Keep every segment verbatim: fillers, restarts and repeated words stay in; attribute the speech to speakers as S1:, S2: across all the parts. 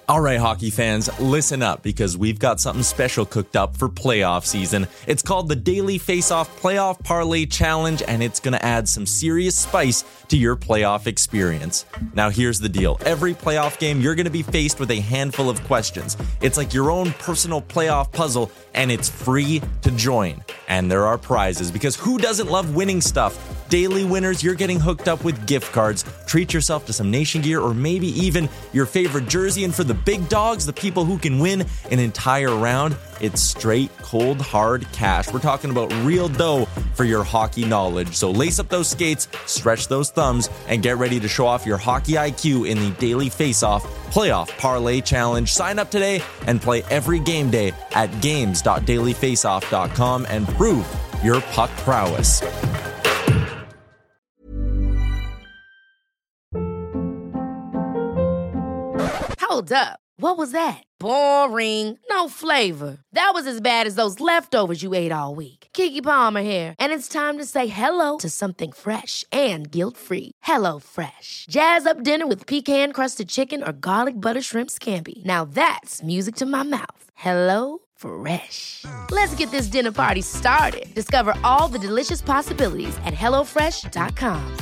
S1: All right, hockey fans, listen up because we've got something special cooked up for playoff season. It's called the Daily Faceoff Playoff Parlay Challenge, and it's going to add some serious spice to your playoff experience. Now, here's the deal. Every playoff game, you're going to be faced with a handful of questions. It's like your own personal playoff puzzle, and it's free to join. And there are prizes, because who doesn't love winning stuff? Daily winners, you're getting hooked up with gift cards. Treat yourself to some Nation gear or maybe even your favorite jersey. And for the big dogs, the people who can win an entire round, it's straight, cold, hard cash. We're talking about real dough for your hockey knowledge. So lace up those skates, stretch those thumbs, and get ready to show off your hockey I Q in the Daily Faceoff Playoff Parlay Challenge. Sign up today and play every game day at games dot daily faceoff dot com and prove your puck prowess.
S2: Hold up. What was that? Boring. No flavor. That was as bad as those leftovers you ate all week. Keke Palmer here, and it's time to say hello to something fresh and guilt-free. Hello Fresh. Jazz up dinner with pecan-crusted chicken or garlic butter shrimp scampi. Now that's music to my mouth. Hello Fresh. Let's get this dinner party started. Discover all the delicious possibilities at hello fresh dot com.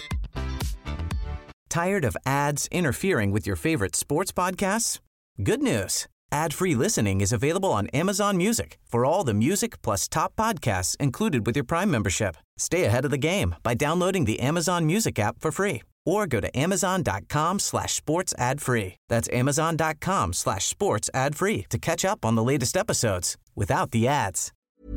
S3: Tired of ads interfering with your favorite sports podcasts? Good news. Ad-free listening is available on Amazon Music for all the music plus top podcasts included with your Prime membership. Stay ahead of the game by downloading the Amazon Music app for free or go to amazon.com slash sports ad free. That's amazon.com slash sports ad free to catch up on the latest episodes without the ads.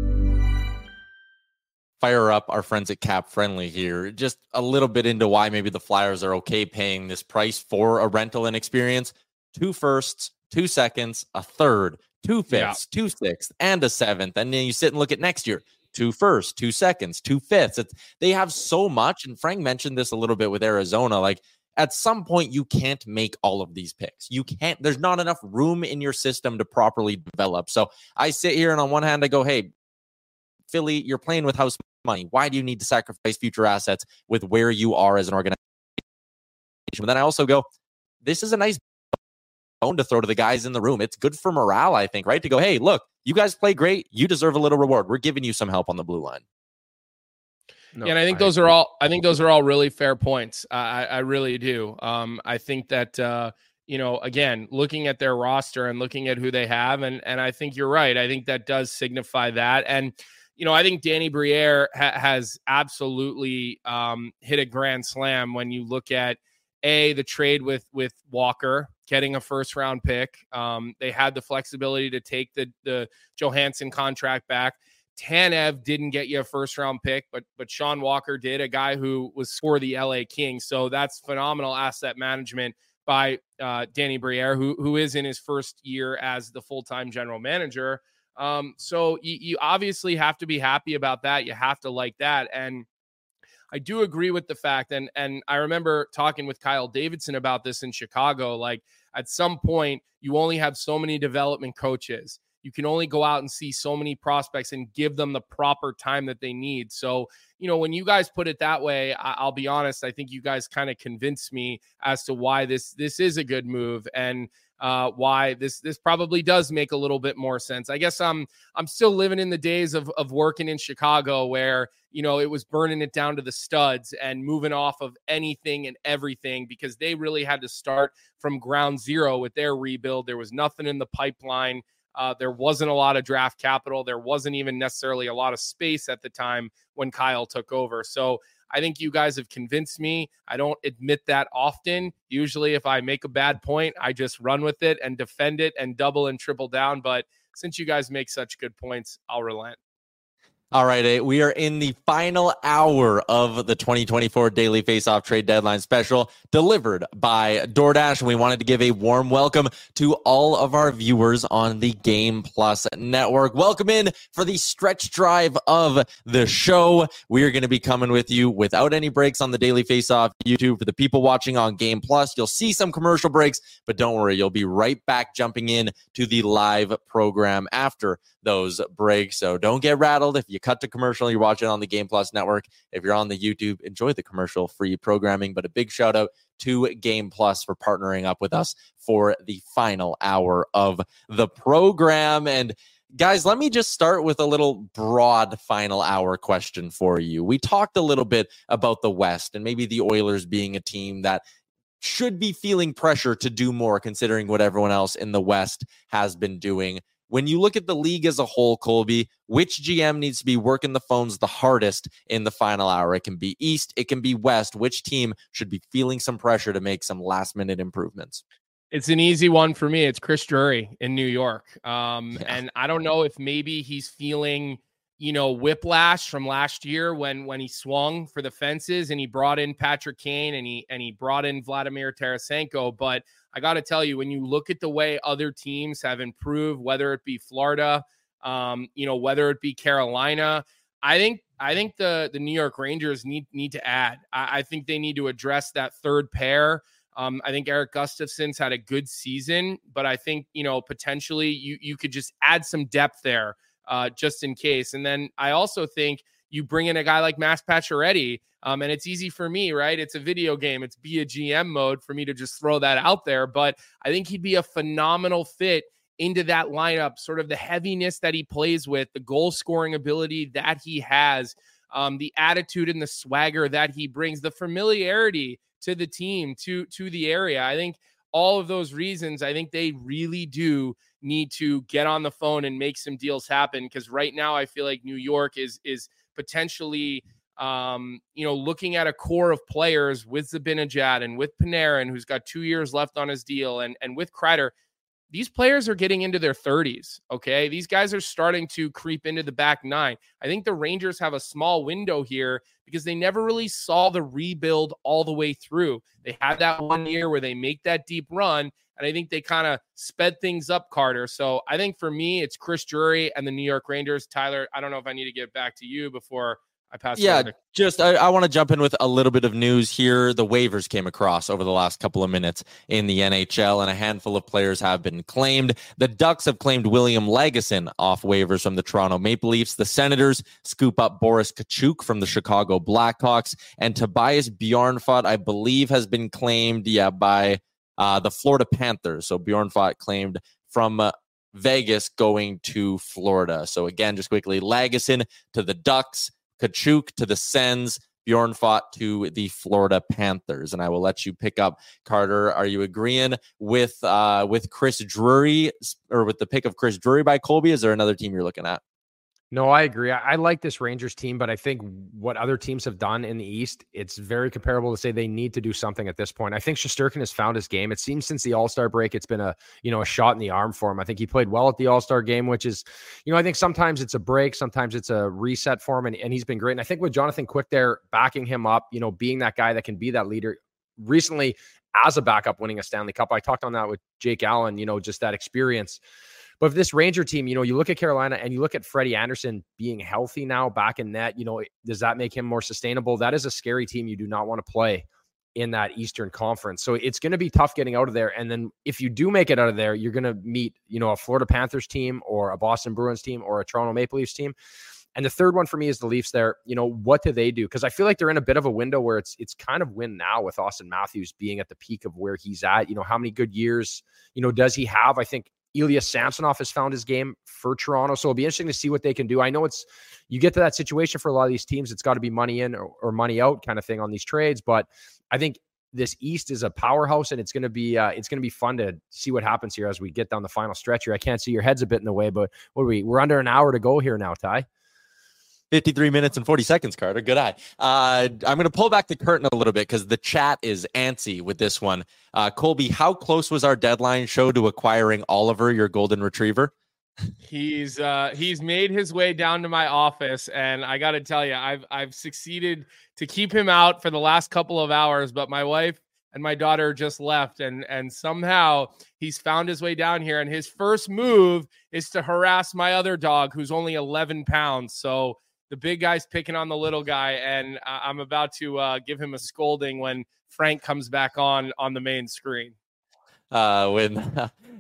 S1: Fire up our friends at Cap Friendly here. Just a little bit into why maybe the Flyers are okay paying this price for a rental and experience. Two firsts, two seconds, a third, two fifths, yeah. two sixths, and a seventh. And then you sit and look at next year. Two firsts, two seconds, two fifths. It's, they have so much. And Frank mentioned this a little bit with Arizona. Like, at some point, you can't make all of these picks. You can't. There's not enough room in your system to properly develop. So I sit here and on one hand, I go, hey, Philly, you're playing with house money. Why do you need to sacrifice future assets with where you are as an organization? But then I also go, this is a nice bone to throw to the guys in the room. It's good for morale, I think, right? To go, hey, look, you guys play great. You deserve a little reward. We're giving you some help on the blue line.
S4: No, yeah, and I think I those agree. are all. I think those are all really fair points. I, I really do. Um, I think that uh, you know, again, looking at their roster and looking at who they have, and and I think you're right. I think that does signify that. And you know, I think Danny Briere ha- has absolutely um, hit a grand slam when you look at a the trade with with Walker, getting a first round pick. Um, they had the flexibility to take the the Johansson contract back. Tanev didn't get you a first round pick, but but Sean Walker did, a guy who was for the L A Kings. So that's phenomenal asset management by uh, Danny Briere, who who is in his first year as the full time general manager. Um, so you, you obviously have to be happy about that. You have to like that. And I do agree with the fact, and and I remember talking with Kyle Davidson about this in Chicago, like at some point you only have so many development coaches. You can only go out and see so many prospects and give them the proper time that they need. So, you know, when you guys put it that way, I, I'll be honest, I think you guys kind of convinced me as to why this this is a good move, and uh, why this this probably does make a little bit more sense. I guess I'm I'm still living in the days of of working in Chicago where, you know, it was burning it down to the studs and moving off of anything and everything, because they really had to start from ground zero with their rebuild. There was nothing in the pipeline. Uh, there wasn't a lot of draft capital. There wasn't even necessarily a lot of space at the time when Kyle took over. So I think you guys have convinced me. I don't admit that often. Usually if I make a bad point, I just run with it and defend it and double and triple down. But since you guys make such good points, I'll relent.
S1: All right, we are in the final hour of the twenty twenty-four Daily Faceoff Trade Deadline Special, delivered by DoorDash. And we wanted to give a warm welcome to all of our viewers on the Game Plus Network. Welcome in for the stretch drive of the show. We are going to be coming with you without any breaks on the Daily Faceoff YouTube. For the people watching on Game Plus, you'll see some commercial breaks, but don't worry, you'll be right back jumping in to the live program after those breaks. So don't get rattled if you cut to commercial. You're watching on the Game Plus network. If you're on the YouTube, enjoy the commercial-free programming. But a big shout out to Game Plus for partnering up with us for the final hour of the program. And guys, let me just start with a little broad final hour question for you. We talked a little bit about the West and maybe the Oilers being a team that should be feeling pressure to do more considering what everyone else in the West has been doing. When you look at the league as a whole, Colby, which G M needs to be working the phones the hardest in the final hour? It can be East, it can be West. Which team should be feeling some pressure to make some last-minute improvements?
S4: It's an easy one for me. It's Chris Drury in New York. Um, yeah. And I don't know if maybe he's feeling, you know, whiplash from last year when when he swung for the fences and he brought in Patrick Kane and he and he brought in Vladimir Tarasenko. But I got to tell you, when you look at the way other teams have improved, whether it be Florida, um, you know, whether it be Carolina, I think I think the the New York Rangers need need to add. I, I think they need to address that third pair. Um, I think Eric Gustafsson's had a good season, but I think, you know, potentially you you could just add some depth there uh, just in case. And then I also think you bring in a guy like Max Pacioretty, um, and it's easy for me, right? It's a video game. It's be a G M mode for me to just throw that out there. But I think he'd be a phenomenal fit into that lineup, sort of the heaviness that he plays with, the goal scoring ability that he has, um, the attitude and the swagger that he brings, the familiarity to the team, to, to the area. I think all of those reasons, I think they really do need to get on the phone and make some deals happen. Because right now I feel like New York is, is potentially, um, you know, looking at a core of players with Zibanejad and with Panarin, who's got two years left on his deal, and, and with Kreider. These players are getting into their thirties, okay? These guys are starting to creep into the back nine. I think the Rangers have a small window here because they never really saw the rebuild all the way through. They had that one year where they make that deep run, and I think they kind of sped things up, Carter. So I think for me, it's Chris Drury and the New York Rangers. Tyler, I don't know if I need to get back to you before I pass.
S1: Yeah, to- just I, I want to jump in with a little bit of news here. The waivers came across over the last couple of minutes in the N H L, and a handful of players have been claimed. The Ducks have claimed William Lagesson off waivers from the Toronto Maple Leafs. The Senators scoop up Boris Kachuk from the Chicago Blackhawks, and Tobias Bjornfot, I believe, has been claimed, yeah, by uh, the Florida Panthers. So Bjornfot claimed from uh, Vegas going to Florida. So again, just quickly, Lagesson to the Ducks, Kachuk to the Sens, Bjornfot to the Florida Panthers. And I will let you pick up, Carter. Are you agreeing with uh, with Chris Drury, or with the pick of Chris Drury by Colby? Is there another team you're looking at?
S5: No, I agree. I, I like this Rangers team, but I think what other teams have done in the East, it's very comparable to say they need to do something at this point. I think Shesterkin has found his game. It seems since the All-Star break, it's been a, you know, a shot in the arm for him. I think he played well at the All-Star game, which is, you know, I think sometimes it's a break, sometimes it's a reset for him, and, and he's been great. And I think with Jonathan Quick there backing him up, you know, being that guy that can be that leader, recently as a backup winning a Stanley Cup, I talked on that with Jake Allen, you know, just that experience. But if this Ranger team, you know, you look at Carolina and you look at Freddie Anderson being healthy now, back in net, you know, does that make him more sustainable? That is a scary team you do not want to play in that Eastern Conference. So it's going to be tough getting out of there. And then if you do make it out of there, you're going to meet, you know, a Florida Panthers team or a Boston Bruins team or a Toronto Maple Leafs team. And the third one for me is the Leafs there. You know, what do they do? Because I feel like they're in a bit of a window where it's it's kind of win now with Austin Matthews being at the peak of where he's at. You know, how many good years, you know, does he have? I think Ilya Samsonov has found his game for Toronto. So it'll be interesting to see what they can do. I know it's, you get to that situation for a lot of these teams, it's got to be money in or, or money out kind of thing on these trades. But I think this East is a powerhouse, and it's going to be, uh, it's going to be fun to see what happens here as we get down the final stretch here. I can't see, your head's a bit in the way, but what are we, we're under an hour to go here now, Ty.
S1: fifty-three minutes and forty seconds, Carter. Good eye. Uh, I'm going to pull back the curtain a little bit because the chat is antsy with this one. Uh, Colby, how close was our deadline show to acquiring Oliver, your golden retriever?
S4: He's uh, he's made his way down to my office, and I got to tell you, I've I've succeeded to keep him out for the last couple of hours, but my wife and my daughter just left, and and somehow he's found his way down here, and his first move is to harass my other dog, who's only eleven pounds. So the big guy's picking on the little guy, and I'm about to uh, give him a scolding when Frank comes back on on the main screen.
S1: Uh, when uh,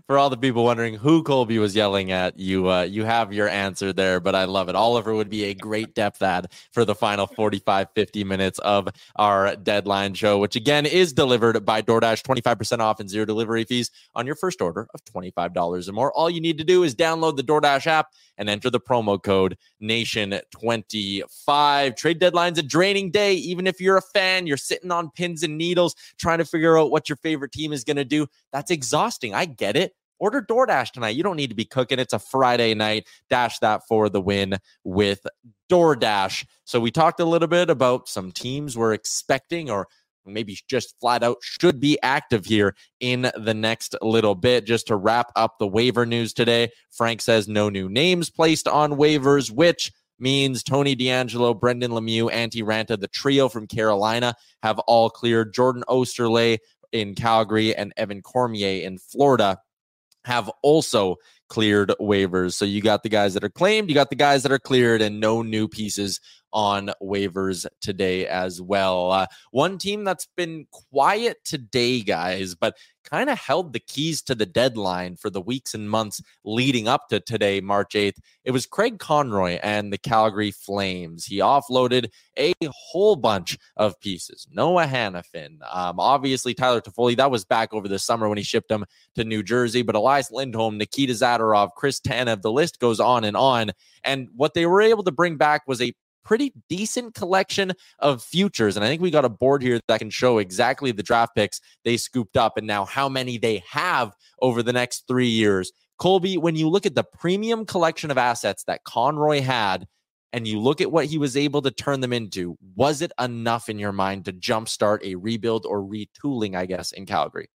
S1: for all the people wondering who Colby was yelling at, you uh, you have your answer there, but I love it. Oliver would be a great depth add for the final forty-five, fifty minutes of our deadline show, which again is delivered by DoorDash. twenty-five percent off and zero delivery fees on your first order of twenty-five dollars or more. All you need to do is download the DoorDash app and enter the promo code nation twenty-five. Trade deadline's a draining day. Even if you're a fan, you're sitting on pins and needles trying to figure out what your favorite team is going to do. That's exhausting. I get it. Order DoorDash tonight. You don't need to be cooking. It's a Friday night. Dash that for the win with DoorDash. So we talked a little bit about some teams we're expecting or maybe just flat out should be active here in the next little bit. Just to wrap up the waiver news today, Frank says no new names placed on waivers, which means Tony DeAngelo, Brendan Lemieux, Antti Raanta, the trio from Carolina have all cleared. Jordan Osterley in Calgary and Evan Cormier in Florida have also cleared waivers. So you got the guys that are claimed, you got the guys that are cleared, and no new pieces on waivers today as well. Uh, one team that's been quiet today, guys, but kind of held the keys to the deadline for the weeks and months leading up to today, March eighth. It was Craig Conroy and the Calgary Flames. He offloaded a whole bunch of pieces. Noah Hanifin, um, obviously Tyler Toffoli, that was back over the summer when he shipped them to New Jersey, but Elias Lindholm, Nikita Zadorov, Chris Tanev, the list goes on and on. And what they were able to bring back was a pretty decent collection of futures. And I think we got a board here that can show exactly the draft picks they scooped up and now how many they have over the next three years. Colby, when you look at the premium collection of assets that Conroy had and you look at what he was able to turn them into, was it enough in your mind to jumpstart a rebuild or retooling, I guess, in Calgary?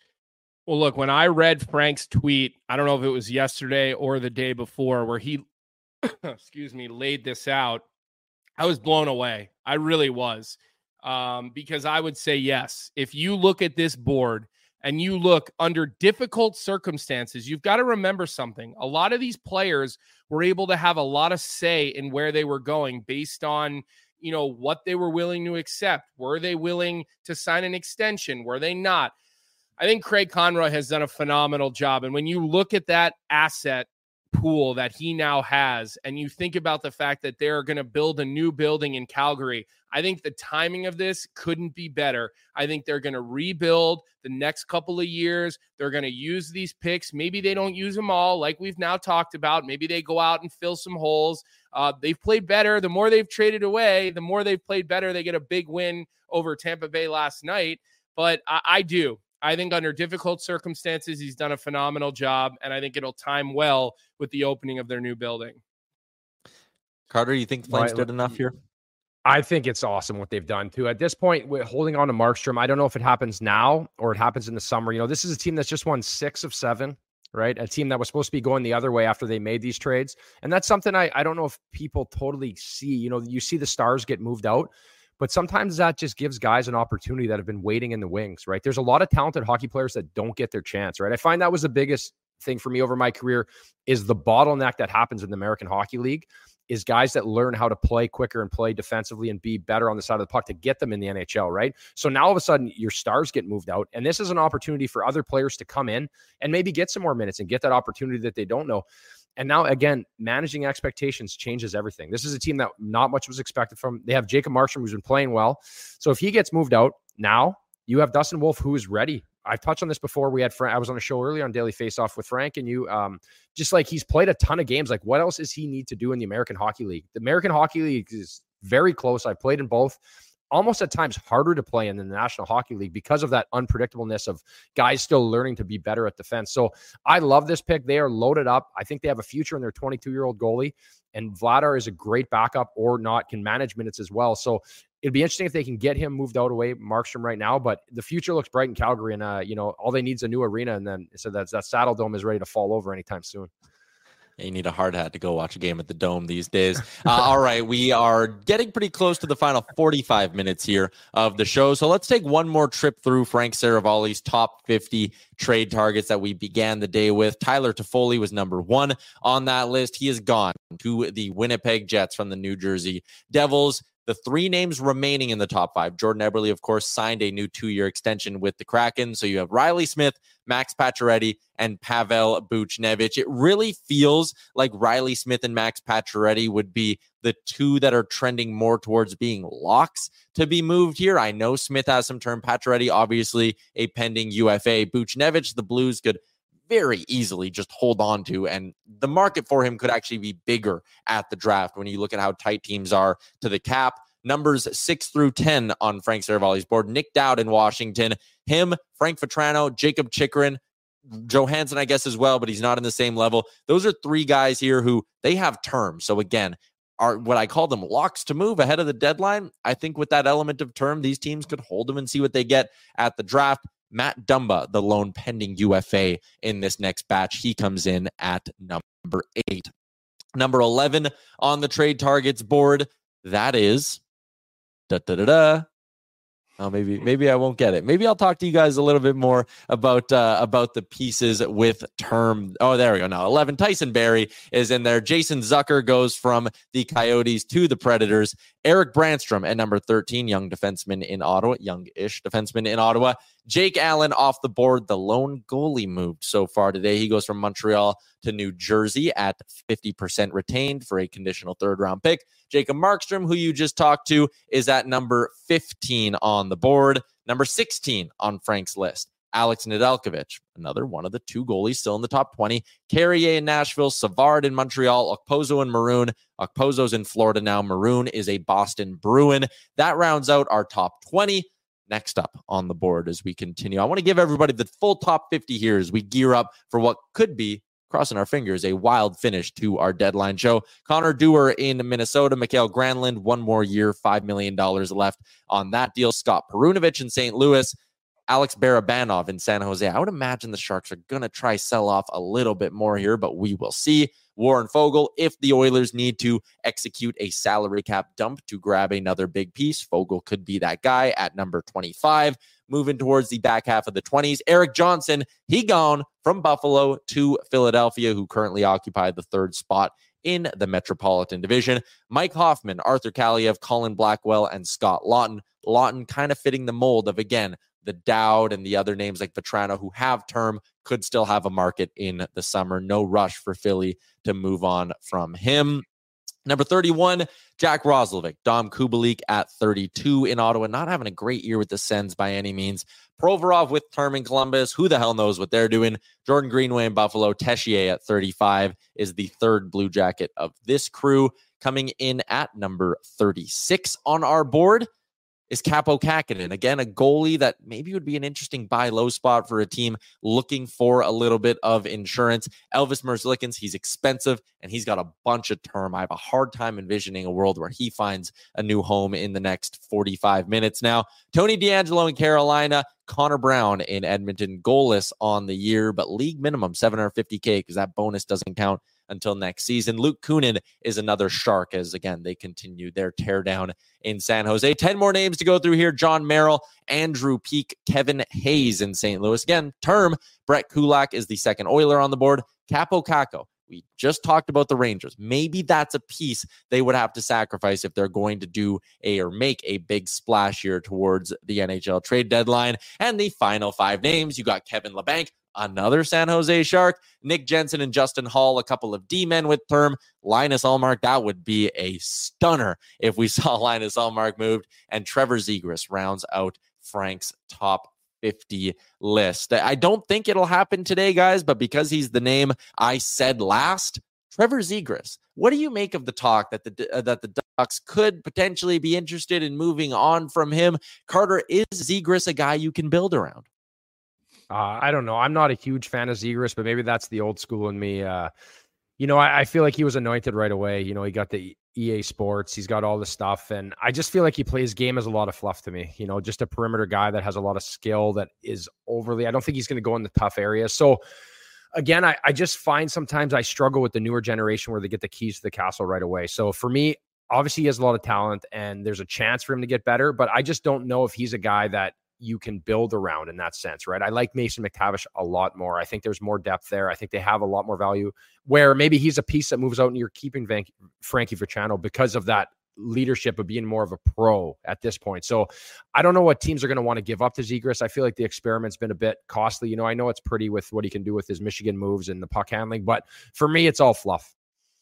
S4: Well, look, when I read Frank's tweet, I don't know if it was yesterday or the day before, where he, excuse me, laid this out, I was blown away. I really was. Um, because I would say, yes, if you look at this board and you look under difficult circumstances, you've got to remember something. A lot of these players were able to have a lot of say in where they were going based on, you know, what they were willing to accept. Were they willing to sign an extension? Were they not? I think Craig Conroy has done a phenomenal job. And when you look at that asset pool that he now has, and you think about the fact that they're going to build a new building in Calgary, I think the timing of this couldn't be better. I think they're going to rebuild the next couple of years. They're going to use these picks. Maybe they don't use them all like we've now talked about. Maybe they go out and fill some holes. Uh, they've played better. The more they've traded away, the more they've played better. They get a big win over Tampa Bay last night. But I, I do. I think under difficult circumstances, he's done a phenomenal job, and I think it'll time well with the opening of their new building.
S1: Carter, you think the Flames
S5: right.
S1: did enough here?
S5: I think it's awesome what they've done too. At this point, with holding on to Markstrom, I don't know if it happens now or it happens in the summer. You know, this is a team that's just won six of seven, right? A team that was supposed to be going the other way after they made these trades. And that's something I, I don't know if people totally see. You know, you see the stars get moved out, but sometimes that just gives guys an opportunity that have been waiting in the wings, right? There's a lot of talented hockey players that don't get their chance, right? I find that was the biggest thing for me over my career is the bottleneck that happens in the American Hockey League is guys that learn how to play quicker and play defensively and be better on the side of the puck to get them in the N H L, right? So now all of a sudden your stars get moved out, and this is an opportunity for other players to come in and maybe get some more minutes and get that opportunity that they don't know. And now, again, managing expectations changes everything. This is a team that not much was expected from. They have Jacob Markstrom, who's been playing well. So if he gets moved out, now you have Dustin Wolf, who is ready. I've touched on this before. We had Frank, I was on a show earlier on Daily Faceoff with Frank and you. Um, just like he's played a ton of games. Like, what else does he need to do in the American Hockey League? The American Hockey League is very close. I've played in both. Almost at times harder to play in than the National Hockey League because of that unpredictableness of guys still learning to be better at defense. So I love this pick. They are loaded up. I think they have a future in their twenty-two-year-old goalie, and Vladar is a great backup or not, can manage minutes as well. So it'd be interesting if they can get him moved out away, Markstrom right now, but the future looks bright in Calgary, and uh, you know, all they need is a new arena, and then so that's, that Saddle Dome is ready to fall over anytime soon.
S1: You need a hard hat to go watch a game at the Dome these days. Uh, all right, we are getting pretty close to the final forty-five minutes here of the show. So let's take one more trip through Frank Saravalli's top fifty trade targets that we began the day with. Tyler Toffoli was number one on that list. He is gone to the Winnipeg Jets from the New Jersey Devils. The three names remaining in the top five, Jordan Eberle, of course, signed a new two-year extension with the Kraken. So you have Riley Smith, Max Pacioretty, and Pavel Buchnevich. It really feels like Riley Smith and Max Pacioretty would be the two that are trending more towards being locks to be moved here. I know Smith has some term. Pacioretty, obviously, a pending U F A. Buchnevich, the Blues could very easily just hold on to, and the market for him could actually be bigger at the draft when you look at how tight teams are to the cap. Numbers six through ten on Frank Seravalli's board. Nick Dowd in Washington, him, Frank Vatrano, Jacob Chychrun, Johansson, I guess, as well, but he's not in the same level. Those are three guys here who they have term. So again, are what I call them locks to move ahead of the deadline. I think with that element of term, these teams could hold them and see what they get at the draft. Matt Dumba, the lone pending U F A in this next batch. He comes in at number eight. Number eleven on the trade targets board. That is da da da da. Oh, maybe maybe I won't get it. Maybe I'll talk to you guys a little bit more about uh, about the pieces with term. Oh, there we go. Now eleven. Tyson Barrie is in there. Jason Zucker goes from the Coyotes to the Predators. Eric Brandstrom at number thirteen, young defenseman in Ottawa, young-ish defenseman in Ottawa. Jake Allen off the board, the lone goalie moved so far today. He goes from Montreal to New Jersey at fifty percent retained for a conditional third-round pick. Jacob Markstrom, who you just talked to, is at number fifteen on the board. Number sixteen on Frank's list, Alex Nedeljkovic, another one of the two goalies still in the top twenty. Carrier in Nashville, Savard in Montreal, Okposo in Maroon. Okposo's in Florida now. Maroon is a Boston Bruin. That rounds out our top twenty. Next up on the board as we continue, I want to give everybody the full top fifty here as we gear up for what could be, crossing our fingers, a wild finish to our deadline show. Connor Dewar in Minnesota, Mikael Granlund, one more year, five million dollars left on that deal. Scott Perunovich in Saint Louis, Alex Barabanov in San Jose. I would imagine the Sharks are going to try sell off a little bit more here, but we will see. Warren Fogle, if the Oilers need to execute a salary cap dump to grab another big piece, Fogle could be that guy at number twenty-five. Moving towards the back half of the twenties, Eric Johnson, he gone from Buffalo to Philadelphia, who currently occupy the third spot in the Metropolitan Division. Mike Hoffman, Arthur Kaliev, Colin Blackwell, and Scott Lawton. Lawton kind of fitting the mold of, again, the Dowd and the other names like Vatrano who have term, could still have a market in the summer. No rush for Philly to move on from him. Number thirty-one, Jack Roslovic. Dom Kubalik at thirty-two in Ottawa. Not having a great year with the Sens by any means. Provorov with term in Columbus. Who the hell knows what they're doing? Jordan Greenway in Buffalo. Tessier at thirty-five is the third Blue Jacket of this crew. Coming in at number thirty-six on our board is Kaapo Kähkönen. Again, a goalie that maybe would be an interesting buy low spot for a team looking for a little bit of insurance. Elvis Merzlikins, he's expensive, and he's got a bunch of term. I have a hard time envisioning a world where he finds a new home in the next forty-five minutes. Now, Tony DeAngelo in Carolina, Connor Brown in Edmonton, goalless on the year, but league minimum seven hundred fifty K because that bonus doesn't count until next season. Luke Kunin is another Shark as, again, they continue their teardown in San Jose. ten more names to go through here. John Merrill, Andrew Peak, Kevin Hayes in Saint Louis. Again, term, Brett Kulak is the second Oiler on the board. Kaapo Kakko, we just talked about the Rangers. Maybe that's a piece they would have to sacrifice if they're going to do a or make a big splash here towards the N H L trade deadline. And the final five names, you got Kevin Labanc, another San Jose Shark, Nick Jensen and Justin Hall, a couple of D-men with term, Linus Ullmark. That would be a stunner if we saw Linus Ullmark moved, and Trevor Zegras rounds out Frank's top fifty list. I don't think it'll happen today, guys, but because he's the name I said last, Trevor Zegras. What do you make of the talk that the uh, that the Ducks could potentially be interested in moving on from him? Carter, is Zegras a guy you can build around?
S5: Uh, I don't know. I'm not a huge fan of Zegras, but maybe that's the old school in me. Uh, you know, I, I feel like he was anointed right away. You know, he got the E A Sports. He's got all the stuff. And I just feel like he plays game as a lot of fluff to me. You know, just a perimeter guy that has a lot of skill that is overly, I don't think he's going to go in the tough areas. So again, I, I just find sometimes I struggle with the newer generation where they get the keys to the castle right away. So for me, obviously he has a lot of talent and there's a chance for him to get better, but I just don't know if he's a guy that you can build around in that sense, right? I like Mason McTavish a lot more. I think there's more depth there. I think they have a lot more value where maybe he's a piece that moves out and you're keeping Van- Frankie Vatrano because of that leadership of being more of a pro at this point. So I don't know what teams are going to want to give up to Zegras. I feel like the experiment's been a bit costly. You know, I know it's pretty with what he can do with his Michigan moves and the puck handling, but for me, it's all fluff.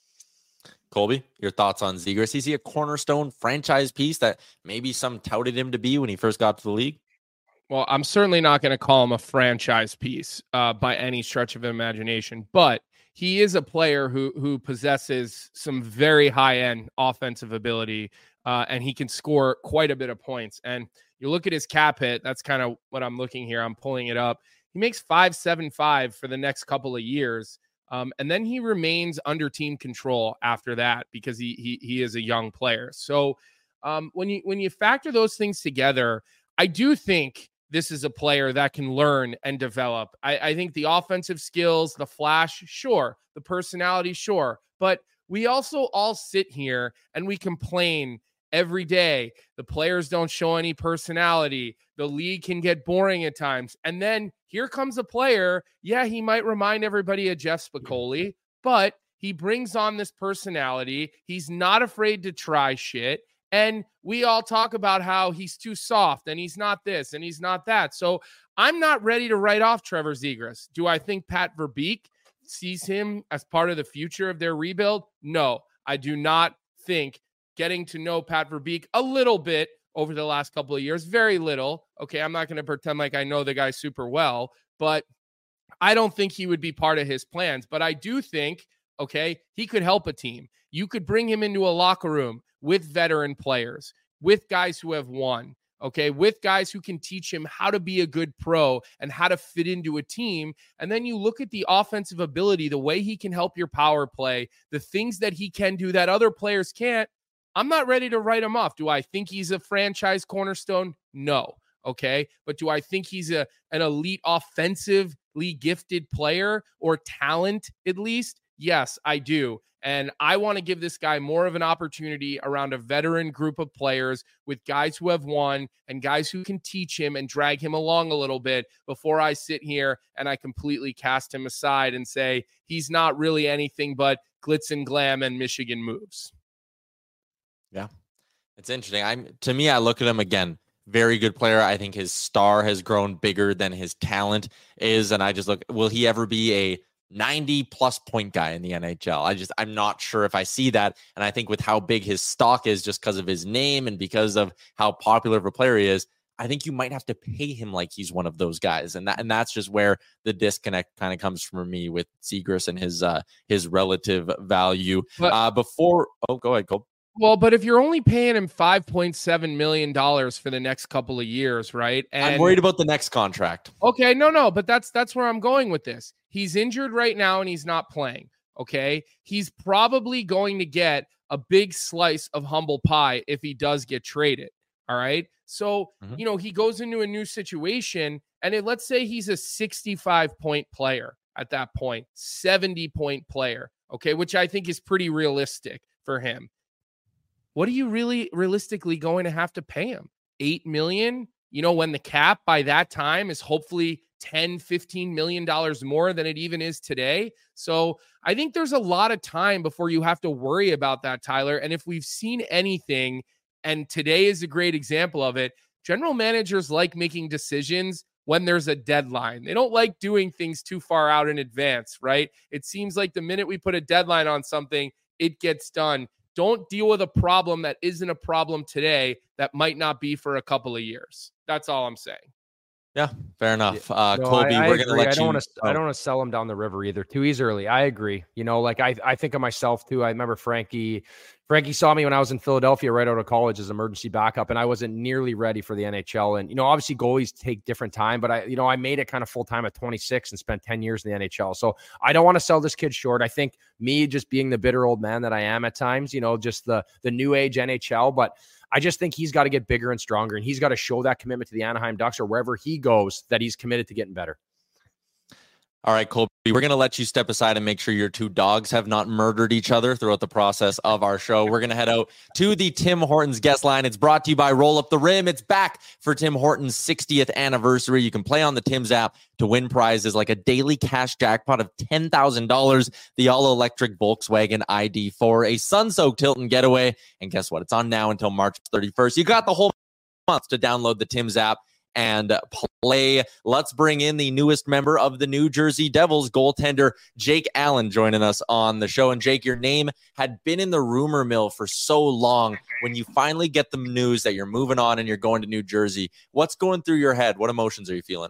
S1: Colby, your thoughts on Zegras? Is he a cornerstone franchise piece that maybe some touted him to be when he first got to the league?
S4: Well, I'm certainly not going to call him a franchise piece uh, by any stretch of imagination, but he is a player who who possesses some very high-end offensive ability, uh, and he can score quite a bit of points. And you look at his cap hit, that's kind of what I'm looking here. I'm pulling it up. He makes five seventy-five for the next couple of years. Um, and then he remains under team control after that because he he he is a young player. So um, when you when you factor those things together, I do think this is a player that can learn and develop. I, I think the offensive skills, the flash, sure, the personality, sure, but we also all sit here and we complain every day. The players don't show any personality. The league can get boring at times. And then here comes a player. Yeah, he might remind everybody of Jeff Spicoli, but he brings on this personality. He's not afraid to try shit. And we all talk about how he's too soft and he's not this and he's not that. So I'm not ready to write off Trevor Zegras. Do I think Pat Verbeek sees him as part of the future of their rebuild? No, I do not think. Getting to know Pat Verbeek a little bit over the last couple of years, very little. Okay, I'm not going to pretend like I know the guy super well, but I don't think he would be part of his plans. But I do think, okay, he could help a team. You could bring him into a locker room with veteran players, with guys who have won, okay, with guys who can teach him how to be a good pro and how to fit into a team. And then you look at the offensive ability, the way he can help your power play, the things that he can do that other players can't. I'm not ready to write him off. Do I think he's a franchise cornerstone? No. Okay. But do I think he's a, an elite offensively gifted player or talent at least? Yes, I do. And I want to give this guy more of an opportunity around a veteran group of players with guys who have won and guys who can teach him and drag him along a little bit before I sit here and I completely cast him aside and say he's not really anything but glitz and glam and Michigan moves.
S1: Yeah, it's interesting. I'm to me, I look at him again, very good player. I think his star has grown bigger than his talent is. And I just look, will he ever be a ninety plus point guy in the N H L? I just, I'm not sure if I see that. And I think with how big his stock is just because of his name and because of how popular of a player he is, I think you might have to pay him like he's one of those guys. And that, and that's just where the disconnect kind of comes from me with Zegras and his, uh, his relative value. But, uh, before, oh, go ahead, Cole.
S4: Well, but if you're only paying him five point seven million dollars for the next couple of years, right? And
S1: I'm worried about the next contract.
S4: Okay, no, no, but that's that's where I'm going with this. He's injured right now and he's not playing, okay? He's probably going to get a big slice of humble pie if he does get traded, all right? So, mm-hmm. you know, he goes into a new situation, and it, let's say he's a sixty-five point player at that point, seventy point player, okay, which I think is pretty realistic for him. What are you really realistically going to have to pay him? eight million dollars? You know, when the cap by that time is hopefully ten, fifteen million dollars more than it even is today. So I think there's a lot of time before you have to worry about that, Tyler. And if we've seen anything, and today is a great example of it, general managers like making decisions when there's a deadline. They don't like doing things too far out in advance, right? It seems like the minute we put a deadline on something, it gets done. Don't deal with a problem that isn't a problem today that might not be for a couple of years. That's all I'm saying.
S1: Yeah, fair enough. Uh,
S5: no,
S1: Colby,
S5: I, I
S1: we're going to let
S5: I don't
S1: you.
S5: Wanna, oh. I don't want to sell him down the river either. Too easy early. I agree. You know, like I, I think of myself too. I remember Frankie. Frankie saw me when I was in Philadelphia right out of college as emergency backup, and I wasn't nearly ready for the N H L. And, you know, obviously goalies take different time, but I, you know, I made it kind of full time at twenty-six and spent ten years in the N H L. So I don't want to sell this kid short. I think me just being the bitter old man that I am at times, you know, just the, the new age N H L, but I just think he's got to get bigger and stronger, and he's got to show that commitment to the Anaheim Ducks or wherever he goes that he's committed to getting better.
S1: All right, Colby, we're going to let you step aside and make sure your two dogs have not murdered each other throughout the process of our show. We're going to head out to the Tim Hortons guest line. It's brought to you by Roll Up the Rim. It's back for Tim Hortons' sixtieth anniversary. You can play on the Tim's app to win prizes like a daily cash jackpot of ten thousand dollars, the all-electric Volkswagen I D four, a sun-soaked Hilton getaway. And guess what? It's on now until March thirty-first. You got the whole month to download the Tim's app and play. Let's bring in the newest member of the New Jersey Devils, goaltender Jake Allen, joining us on the show. And Jake, your name had been in the rumor mill for so long. When you finally get the news that you're moving on and you're going to New Jersey, what's going through your head? What emotions are you feeling?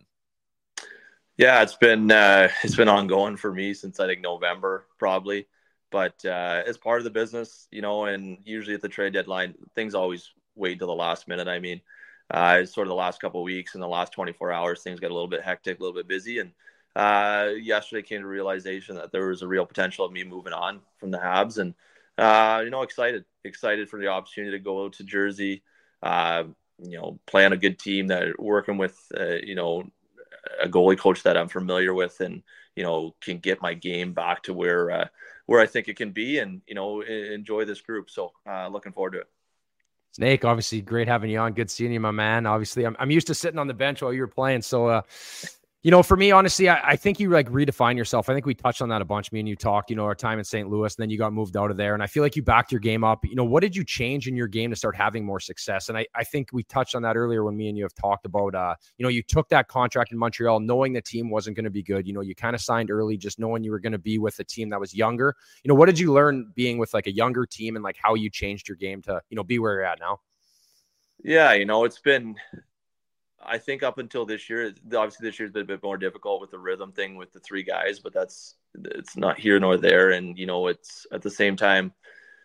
S6: Yeah, it's been uh, it's been ongoing for me since I think November probably. But uh, as part of the business, you know, and usually at the trade deadline, things always wait till the last minute. I mean, Uh, it's sort of the last couple of weeks and the last twenty-four hours, things got a little bit hectic, a little bit busy. And uh, yesterday came to realization that there was a real potential of me moving on from the Habs. And, uh, you know, excited, excited for the opportunity to go to Jersey, uh, you know, play on a good team, that working with, uh, you know, a goalie coach that I'm familiar with, and, you know, can get my game back to where, uh, where I think it can be, and, you know, enjoy this group. So uh, looking forward to it.
S5: Snake, obviously great having you on. Good seeing you, my man. Obviously, I'm I'm used to sitting on the bench while you were playing. So, uh, you know, for me, honestly, I, I think you like redefine yourself. I think we touched on that a bunch. Me and you talked, you know, our time in Saint Louis, and then you got moved out of there. And I feel like you backed your game up. You know, what did you change in your game to start having more success? And I, I think we touched on that earlier when me and you have talked about, uh, you know, you took that contract in Montreal knowing the team wasn't going to be good. You know, you kind of signed early just knowing you were going to be with a team that was younger. You know, what did you learn being with like a younger team, and like how you changed your game to, you know, be where you're at now?
S6: Yeah, you know, it's been, I think up until this year, obviously this year's been a bit more difficult with the rhythm thing with the three guys, but that's, it's not here nor there. And, you know, it's at the same time,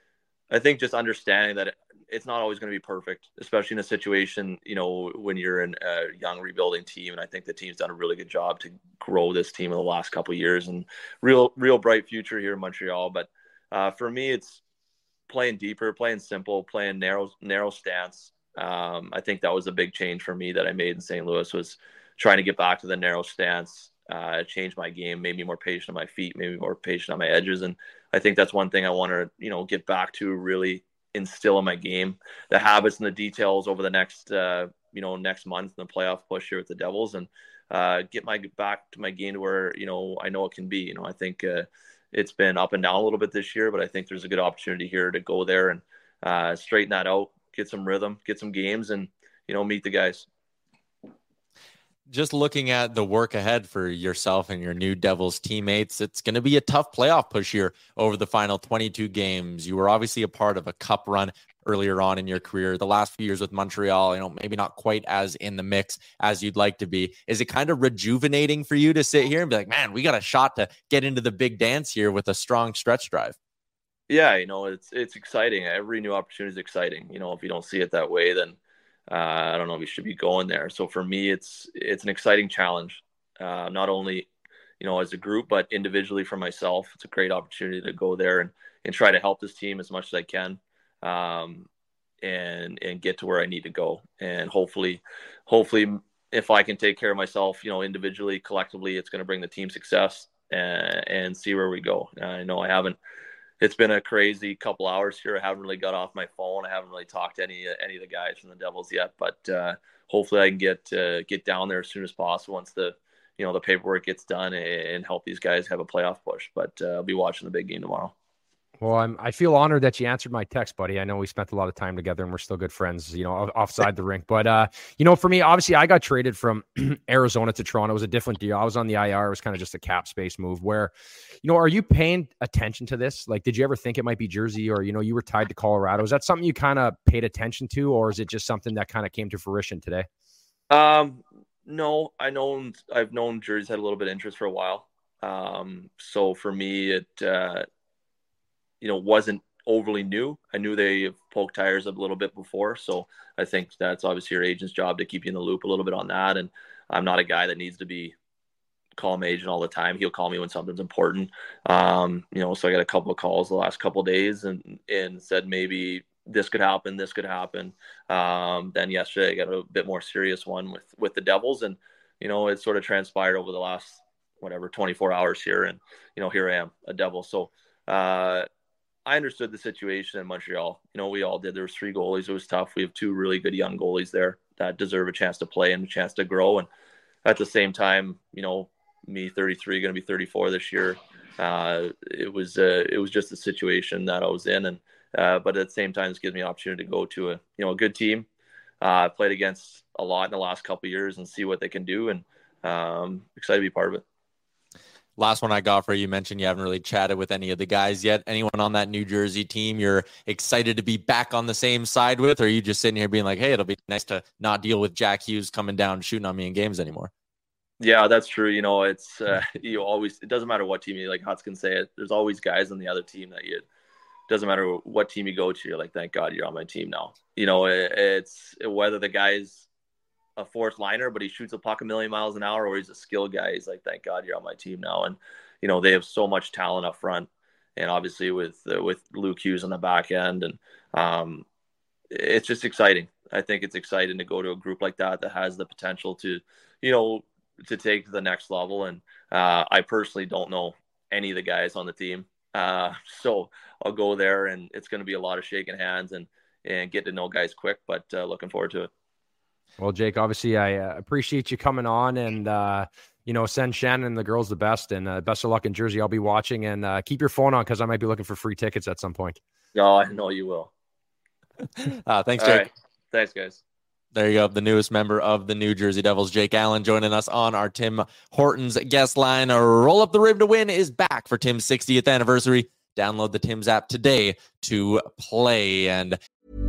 S6: I think just understanding that it's not always going to be perfect, especially in a situation, you know, when you're in a young rebuilding team. And I think the team's done a really good job to grow this team in the last couple of years, and real, real bright future here in Montreal. But uh, for me, it's playing deeper, playing simple, playing narrow, narrow stance. Um, I think that was a big change for me that I made in Saint Louis, was trying to get back to the narrow stance, uh, change my game, made me more patient on my feet, maybe more patient on my edges. And I think that's one thing I want to, you know, get back to, really instill in my game, the habits and the details over the next, uh, you know, next month in the playoff push here with the Devils, and uh, get my back to my game to where, you know, I know it can be. You know, I think uh, it's been up and down a little bit this year, but I think there's a good opportunity here to go there and uh, straighten that out, get some rhythm, get some games, and, you know, meet the guys.
S1: Just looking at the work ahead for yourself and your new Devils teammates, it's going to be a tough playoff push here over the final twenty-two games. You were obviously a part of a cup run earlier on in your career. The last few years with Montreal, you know, maybe not quite as in the mix as you'd like to be. Is it kind of rejuvenating for you to sit here and be like, man, we got a shot to get into the big dance here with a strong stretch drive?
S6: Yeah, you know, it's it's exciting. Every new opportunity is exciting. You know, if you don't see it that way, then uh, I don't know if you should be going there. So for me, it's it's an exciting challenge, uh, not only, you know, as a group, but individually for myself. It's a great opportunity to go there and, and try to help this team as much as I can, um, and and get to where I need to go. And hopefully, hopefully, if I can take care of myself, you know, individually, collectively, it's going to bring the team success, and, and see where we go. I know I haven't. It's been a crazy couple hours here. I haven't really got off my phone. I haven't really talked to any any of the guys from the Devils yet, but uh, hopefully I can get uh, get down there as soon as possible once the you know the paperwork gets done, and help these guys have a playoff push. But uh, I'll be watching the big game tomorrow.
S5: Well, I'm, I feel honored that you answered my text, buddy. I know we spent a lot of time together and we're still good friends, you know, offside the rink. But, uh, you know, for me, obviously I got traded from Arizona to Toronto. It was a different deal. I was on the I R. It was kind of just a cap space move where, you know, are you paying attention to this? Like, did you ever think it might be Jersey, or, you know, you were tied to Colorado? Is that something you kind of paid attention to, or is it just something that kind of came to fruition today?
S6: Um, no, I know I've known Jersey's had a little bit of interest for a while. Um, so for me, it, uh, you know, wasn't overly new. I knew they poked tires a little bit before. So I think that's obviously your agent's job to keep you in the loop a little bit on that. And I'm not a guy that needs to be calling my agent all the time. He'll call me when something's important. Um, you know, so I got a couple of calls the last couple of days and, and said, maybe this could happen, this could happen. Um, then yesterday I got a bit more serious one with, with the Devils. And, you know, it sort of transpired over the last whatever, twenty-four hours here. And, you know, here I am, a Devil. So uh, I understood the situation in Montreal. You know, we all did. There was three goalies. It was tough. We have two really good young goalies there that deserve a chance to play and a chance to grow. And at the same time, you know, me thirty-three, going to be thirty-four this year. Uh, it was uh, it was just a situation that I was in, and uh, but at the same time, this gives me an opportunity to go to a you know a good team. Uh, I've played against a lot in the last couple of years and see what they can do, and um, excited to be part of it.
S1: Last one I got for you, you mentioned you haven't really chatted with any of the guys yet. Anyone on that New Jersey team you're excited to be back on the same side with, or are you just sitting here being like, hey, it'll be nice to not deal with Jack Hughes coming down shooting on me in games anymore?
S6: Yeah, that's true. You know, it's uh, you always, it doesn't matter what team you, like Huts can say it, there's always guys on the other team that you, doesn't matter what team you go to, you're like, thank God you're on my team now. You know, it, it's whether the guy's a fourth liner, but he shoots a puck a million miles an hour, or he's a skilled guy. He's like, thank God you're on my team now. And, you know, they have so much talent up front, and obviously with, uh, with Luke Hughes on the back end. And um, it's just exciting. I think it's exciting to go to a group like that, that has the potential to, you know, to take to the next level. And uh, I personally don't know any of the guys on the team. Uh, so I'll go there, and it's going to be a lot of shaking hands and, and get to know guys quick, but uh, looking forward to it.
S5: Well, Jake, obviously I uh, appreciate you coming on, and, uh, you know, send Shannon and the girls the best, and uh, best of luck in Jersey. I'll be watching, and uh, keep your phone on, because I might be looking for free tickets at some point.
S6: No, I know you will.
S1: uh, thanks, Jake.
S6: Right. Thanks, guys.
S1: There you go. The newest member of the New Jersey Devils, Jake Allen, joining us on our Tim Hortons guest line. A Roll Up the Rib to Win is back for Tim's sixtieth anniversary. Download the Tim's app today to play. And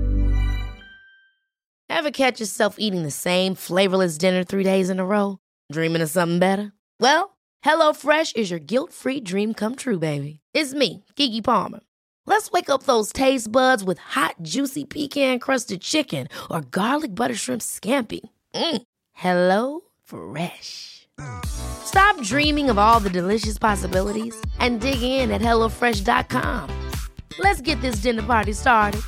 S2: ever catch yourself eating the same flavorless dinner three days in a row? Dreaming of something better? Well, HelloFresh is your guilt-free dream come true, baby. It's me, Keke Palmer. Let's wake up those taste buds with hot, juicy pecan-crusted chicken or garlic butter shrimp scampi. Mm. Hello Fresh. Stop dreaming of all the delicious possibilities and dig in at hello fresh dot com. Let's get this dinner party started.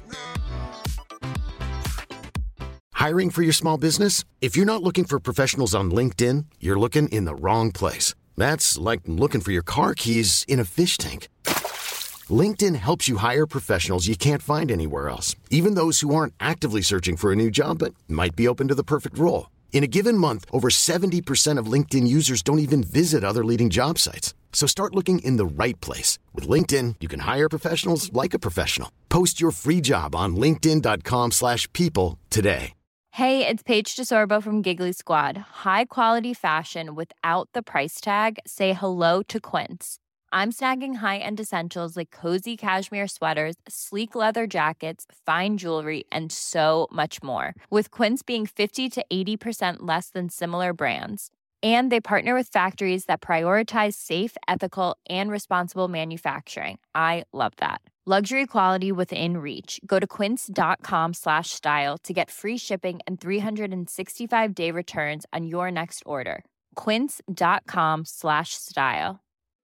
S7: Hiring for your small business? If you're not looking for professionals on LinkedIn, you're looking in the wrong place. That's like looking for your car keys in a fish tank. LinkedIn helps you hire professionals you can't find anywhere else, even those who aren't actively searching for a new job but might be open to the perfect role. In a given month, over seventy percent of LinkedIn users don't even visit other leading job sites. So start looking in the right place. With LinkedIn, you can hire professionals like a professional. Post your free job on linkedin dot com slash people today.
S8: Hey, it's Paige DeSorbo from Giggly Squad. High quality fashion without the price tag. Say hello to Quince. I'm snagging high-end essentials like cozy cashmere sweaters, sleek leather jackets, fine jewelry, and so much more. With Quince being fifty to eighty percent less than similar brands. And they partner with factories that prioritize safe, ethical, and responsible manufacturing. I love that. Luxury quality within reach. Go to quince.com slash style to get free shipping and three sixty-five day returns on your next order. Quince.com slash style.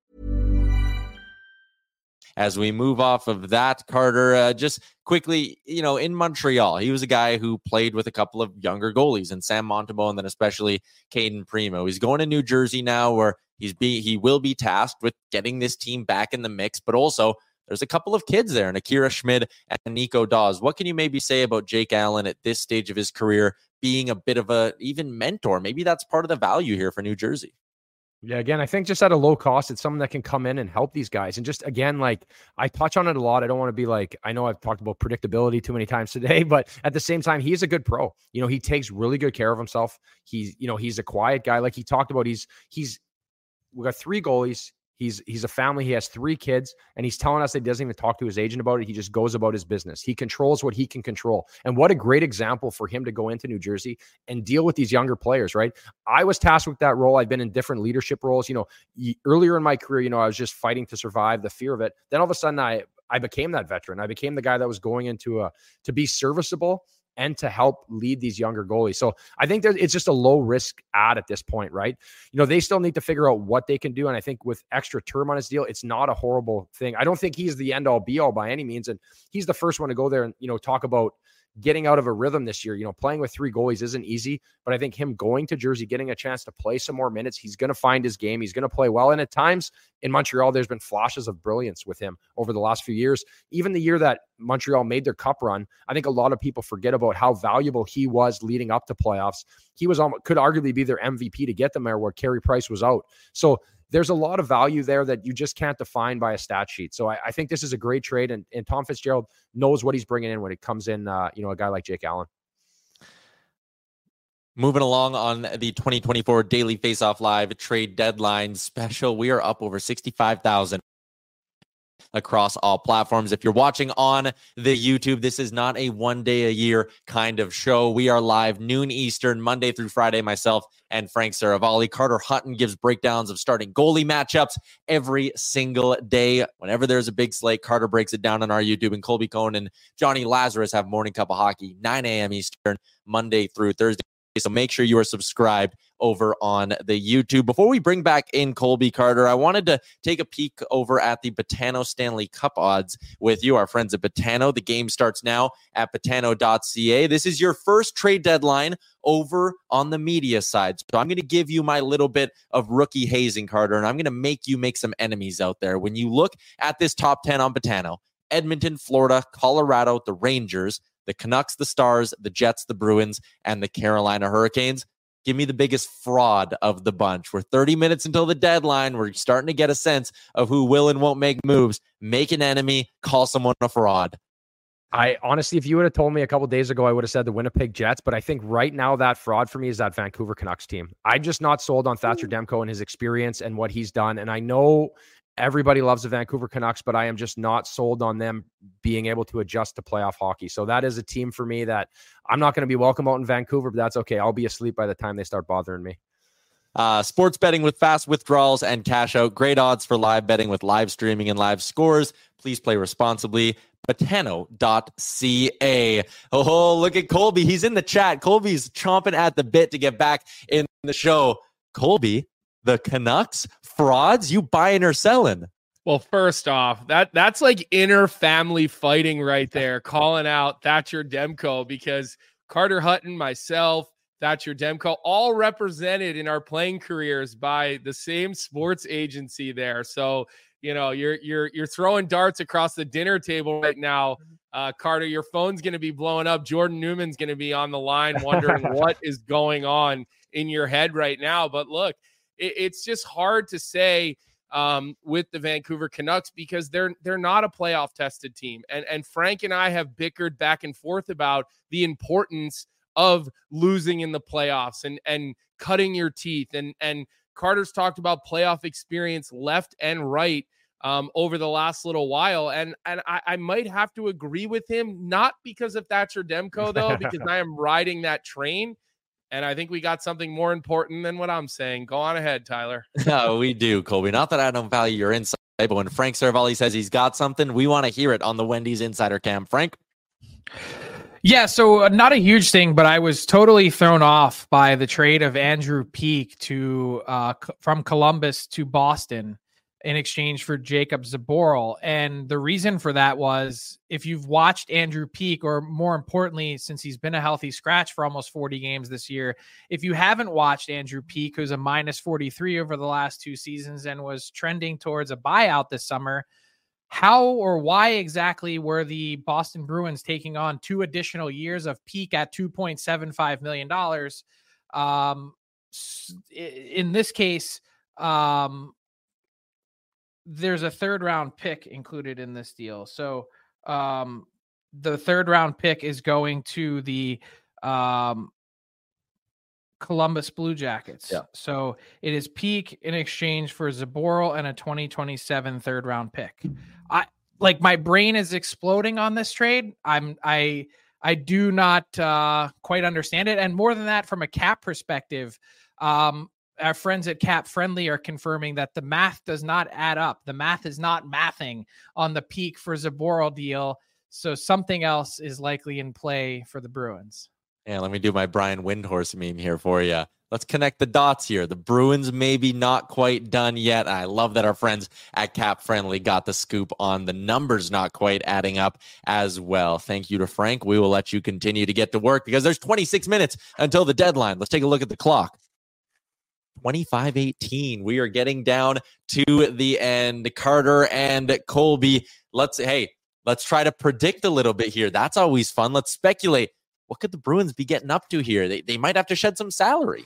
S1: As we move off of that, Carter, uh, just quickly, you know, in Montreal, he was a guy who played with a couple of younger goalies, and Sam Montembeault, and then especially Caden Primo. He's going to New Jersey now, where he's be he will be tasked with getting this team back in the mix, but also there's a couple of kids there, and Akira Schmid and Nico Dawes. What can you maybe say about Jake Allen at this stage of his career, being a bit of a even mentor? Maybe that's part of the value here for New Jersey.
S5: Yeah, again, I think just at a low cost, it's someone that can come in and help these guys. And just, again, like I touch on it a lot. I don't want to be like, I know I've talked about predictability too many times today, but at the same time, he's a good pro. You know, he takes really good care of himself. He's, you know, he's a quiet guy. Like he talked about, he's, he's, we got three goalies. He's he's a family. He has three kids, and he's telling us that he doesn't even talk to his agent about it. He just goes about his business. He controls what he can control. And what a great example for him to go into New Jersey and deal with these younger players, right? I was tasked with that role. I've been in different leadership roles. You know, earlier in my career, you know, I was just fighting to survive, the fear of it. Then all of a sudden, I I became that veteran. I became the guy that was going into a to be serviceable and to help lead these younger goalies. So I think it's just a low risk ad at this point, right? You know, they still need to figure out what they can do. And I think with extra term on his deal, it's not a horrible thing. I don't think he's the end all be all by any means. And he's the first one to go there and, you know, talk about getting out of a rhythm this year. You know, playing with three goalies isn't easy, but I think him going to Jersey, getting a chance to play some more minutes, he's going to find his game. He's going to play well. And at times in Montreal, there's been flashes of brilliance with him over the last few years. Even the year that Montreal made their cup run, I think a lot of people forget about how valuable he was leading up to playoffs. He was almost, could arguably be their M V P to get them there where Carey Price was out. So there's a lot of value there that you just can't define by a stat sheet. So I, I think this is a great trade, and, and Tom Fitzgerald knows what he's bringing in when it comes in, uh, you know, a guy like Jake Allen.
S1: Moving along on the twenty twenty-four Daily Faceoff Live trade deadline special, we are up over sixty-five thousand across all platforms. If you're watching on the YouTube, this is not a one day a year kind of show. We are live noon Eastern, Monday through Friday. Myself and Frank Saravalli. Carter Hutton gives breakdowns of starting goalie matchups every single day. Whenever there's a big slate, Carter breaks it down on our YouTube, and Colby Cohen and Johnny Lazarus have Morning Cup of Hockey, nine a.m. Eastern, Monday through Thursday. So make sure you are subscribed over on the YouTube. Before we bring back in Colby, Carter, I wanted to take a peek over at the Betano Stanley Cup odds with you, our friends at Betano. The game starts now at betano dot c a. This is your first trade deadline over on the media side. So I'm going to give you my little bit of rookie hazing, Carter, and I'm going to make you make some enemies out there. When you look at this top ten on Betano, Edmonton, Florida, Colorado, the Rangers, the Canucks, the Stars, the Jets, the Bruins, and the Carolina Hurricanes. Give me the biggest fraud of the bunch. We're thirty minutes until the deadline. We're starting to get a sense of who will and won't make moves. Make an enemy. Call someone a fraud.
S5: I honestly, if you would have told me a couple days ago, I would have said the Winnipeg Jets. But I think right now that fraud for me is that Vancouver Canucks team. I'm just not sold on Thatcher Demko and his experience and what he's done. And I know everybody loves the Vancouver Canucks, but I am just not sold on them being able to adjust to playoff hockey. So that is a team for me that I'm not going to be welcome out in Vancouver, but that's okay. I'll be asleep by the time they start bothering me.
S1: Uh, sports betting with fast withdrawals and cash out. Great odds for live betting with live streaming and live scores. Please play responsibly. betano dot c a. Oh, look at Colby. He's in the chat. Colby's chomping at the bit to get back in the show. Colby, the Canucks frauds, you buying or selling?
S4: Well, first off, that that's like inner family fighting right there, calling out Thatcher Demko, because Carter Hutton, myself, Thatcher Demko, all represented in our playing careers by the same sports agency there. So, you know, you're you're you're throwing darts across the dinner table right now. Uh, Carter, your phone's going to be blowing up. Jordan Newman's going to be on the line wondering what is going on in your head right now. But look, it, it's just hard to say um, with the Vancouver Canucks because they're they're not a playoff tested team. And and Frank and I have bickered back and forth about the importance of losing in the playoffs and and cutting your teeth. And and Carter's talked about playoff experience left and right um, over the last little while. And and I, I might have to agree with him, not because of Thatcher Demko, though, because I am riding that train. And I think we got something more important than what I'm saying. Go on ahead, Tyler.
S1: No, we do, Colby. Not that I don't value your insight, but when Frank Saravalli says he's got something, we want to hear it on the Wendy's Insider Cam. Frank?
S9: Yeah, so uh, not a huge thing, but I was totally thrown off by the trade of Andrew Peeke to uh, c- from Columbus to Boston in exchange for Jacob Zaboral. And the reason for that was, if you've watched Andrew Peeke, or more importantly, since he's been a healthy scratch for almost forty games this year, if you haven't watched Andrew Peeke, who's a minus forty-three over the last two seasons and was trending towards a buyout this summer, how or why exactly were the Boston Bruins taking on two additional years of Peeke at two point seven five million dollars? Um, in this case, um, there's a third round pick included in this deal. So um, the third round pick is going to the um, Columbus Blue Jackets.
S1: Yeah.
S9: So it is Peeke in exchange for Zaboral and a twenty twenty-seven third round pick. I like my brain is exploding on this trade. I'm I I do not uh, quite understand it. And more than that, from a cap perspective, um, our friends at Cap Friendly are confirming that the math does not add up. The math is not mathing on the Peeke for Zaboral deal. So something else is likely in play for the Bruins.
S1: Yeah, let me do my Brian Windhorst meme here for you. Let's connect the dots here. The Bruins maybe not quite done yet. I love that our friends at Cap Friendly got the scoop on the numbers not quite adding up as well. Thank you to Frank. We will let you continue to get to work because there's twenty-six minutes until the deadline. Let's take a look at the clock. twenty-five eighteen. We are getting down to the end. Carter and Colby, let's, hey, let's try to predict a little bit here. That's always fun. Let's speculate. What could the Bruins be getting up to here? They, they might have to shed some salary.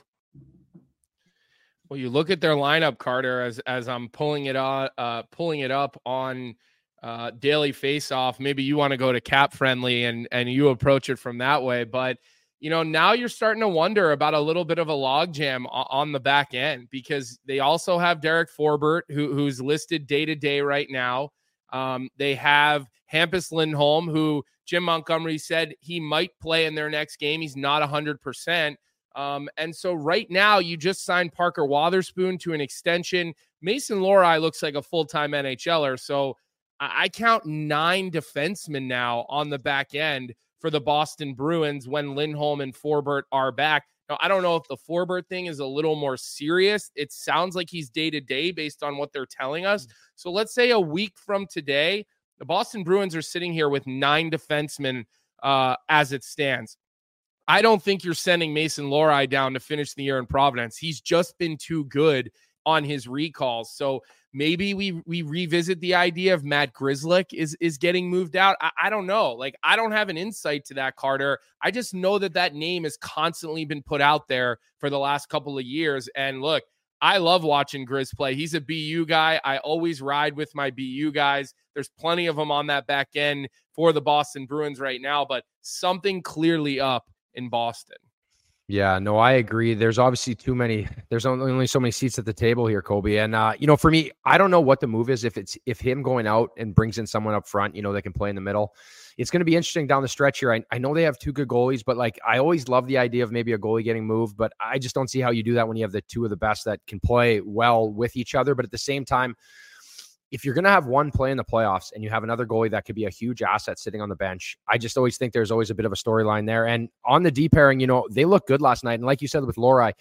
S4: Well, you look at their lineup, Carter, as as I'm pulling it on, uh, pulling it up on uh, Daily Faceoff. Maybe you want to go to Cap Friendly and and you approach it from that way. But you know, now you're starting to wonder about a little bit of a logjam on the back end because they also have Derek Forbort, who who's listed day to day right now. Um, they have Hampus Lindholm, who Jim Montgomery said he might play in their next game. He's not one hundred percent. Um, and so right now you just signed Parker Wotherspoon to an extension. Mason Lohrei looks like a full-time N H L er. So I, I count nine defensemen now on the back end for the Boston Bruins when Lindholm and Forbort are back. Now, I don't know if the Forbort thing is a little more serious. It sounds like he's day-to-day based on what they're telling us. So let's say a week from today, the Boston Bruins are sitting here with nine defensemen uh, as it stands. I don't think you're sending Mason Lohrei down to finish the year in Providence. He's just been too good on his recalls. So maybe we we revisit the idea of Matt Grzelcyk is, is getting moved out. I, I don't know. Like, I don't have an insight to that, Carter. I just know that that name has constantly been put out there for the last couple of years. And look, I love watching Grizz play. He's a B U guy. I always ride with my B U guys. There's plenty of them on that back end for the Boston Bruins right now, but something clearly up in Boston.
S5: Yeah, no, I agree. There's obviously too many. There's only so many seats at the table here, Colby. And, uh, you know, for me, I don't know what the move is. If it's if him going out and brings in someone up front, you know, that can play in the middle. It's going to be interesting down the stretch here. I, I know they have two good goalies, but like I always love the idea of maybe a goalie getting moved. But I just don't see how you do that when you have the two of the best that can play well with each other. But at the same time, if you're going to have one play in the playoffs and you have another goalie that could be a huge asset sitting on the bench, I just always think there's always a bit of a storyline there. And on the D pairing, you know, they look good last night. And like you said with Lohrei,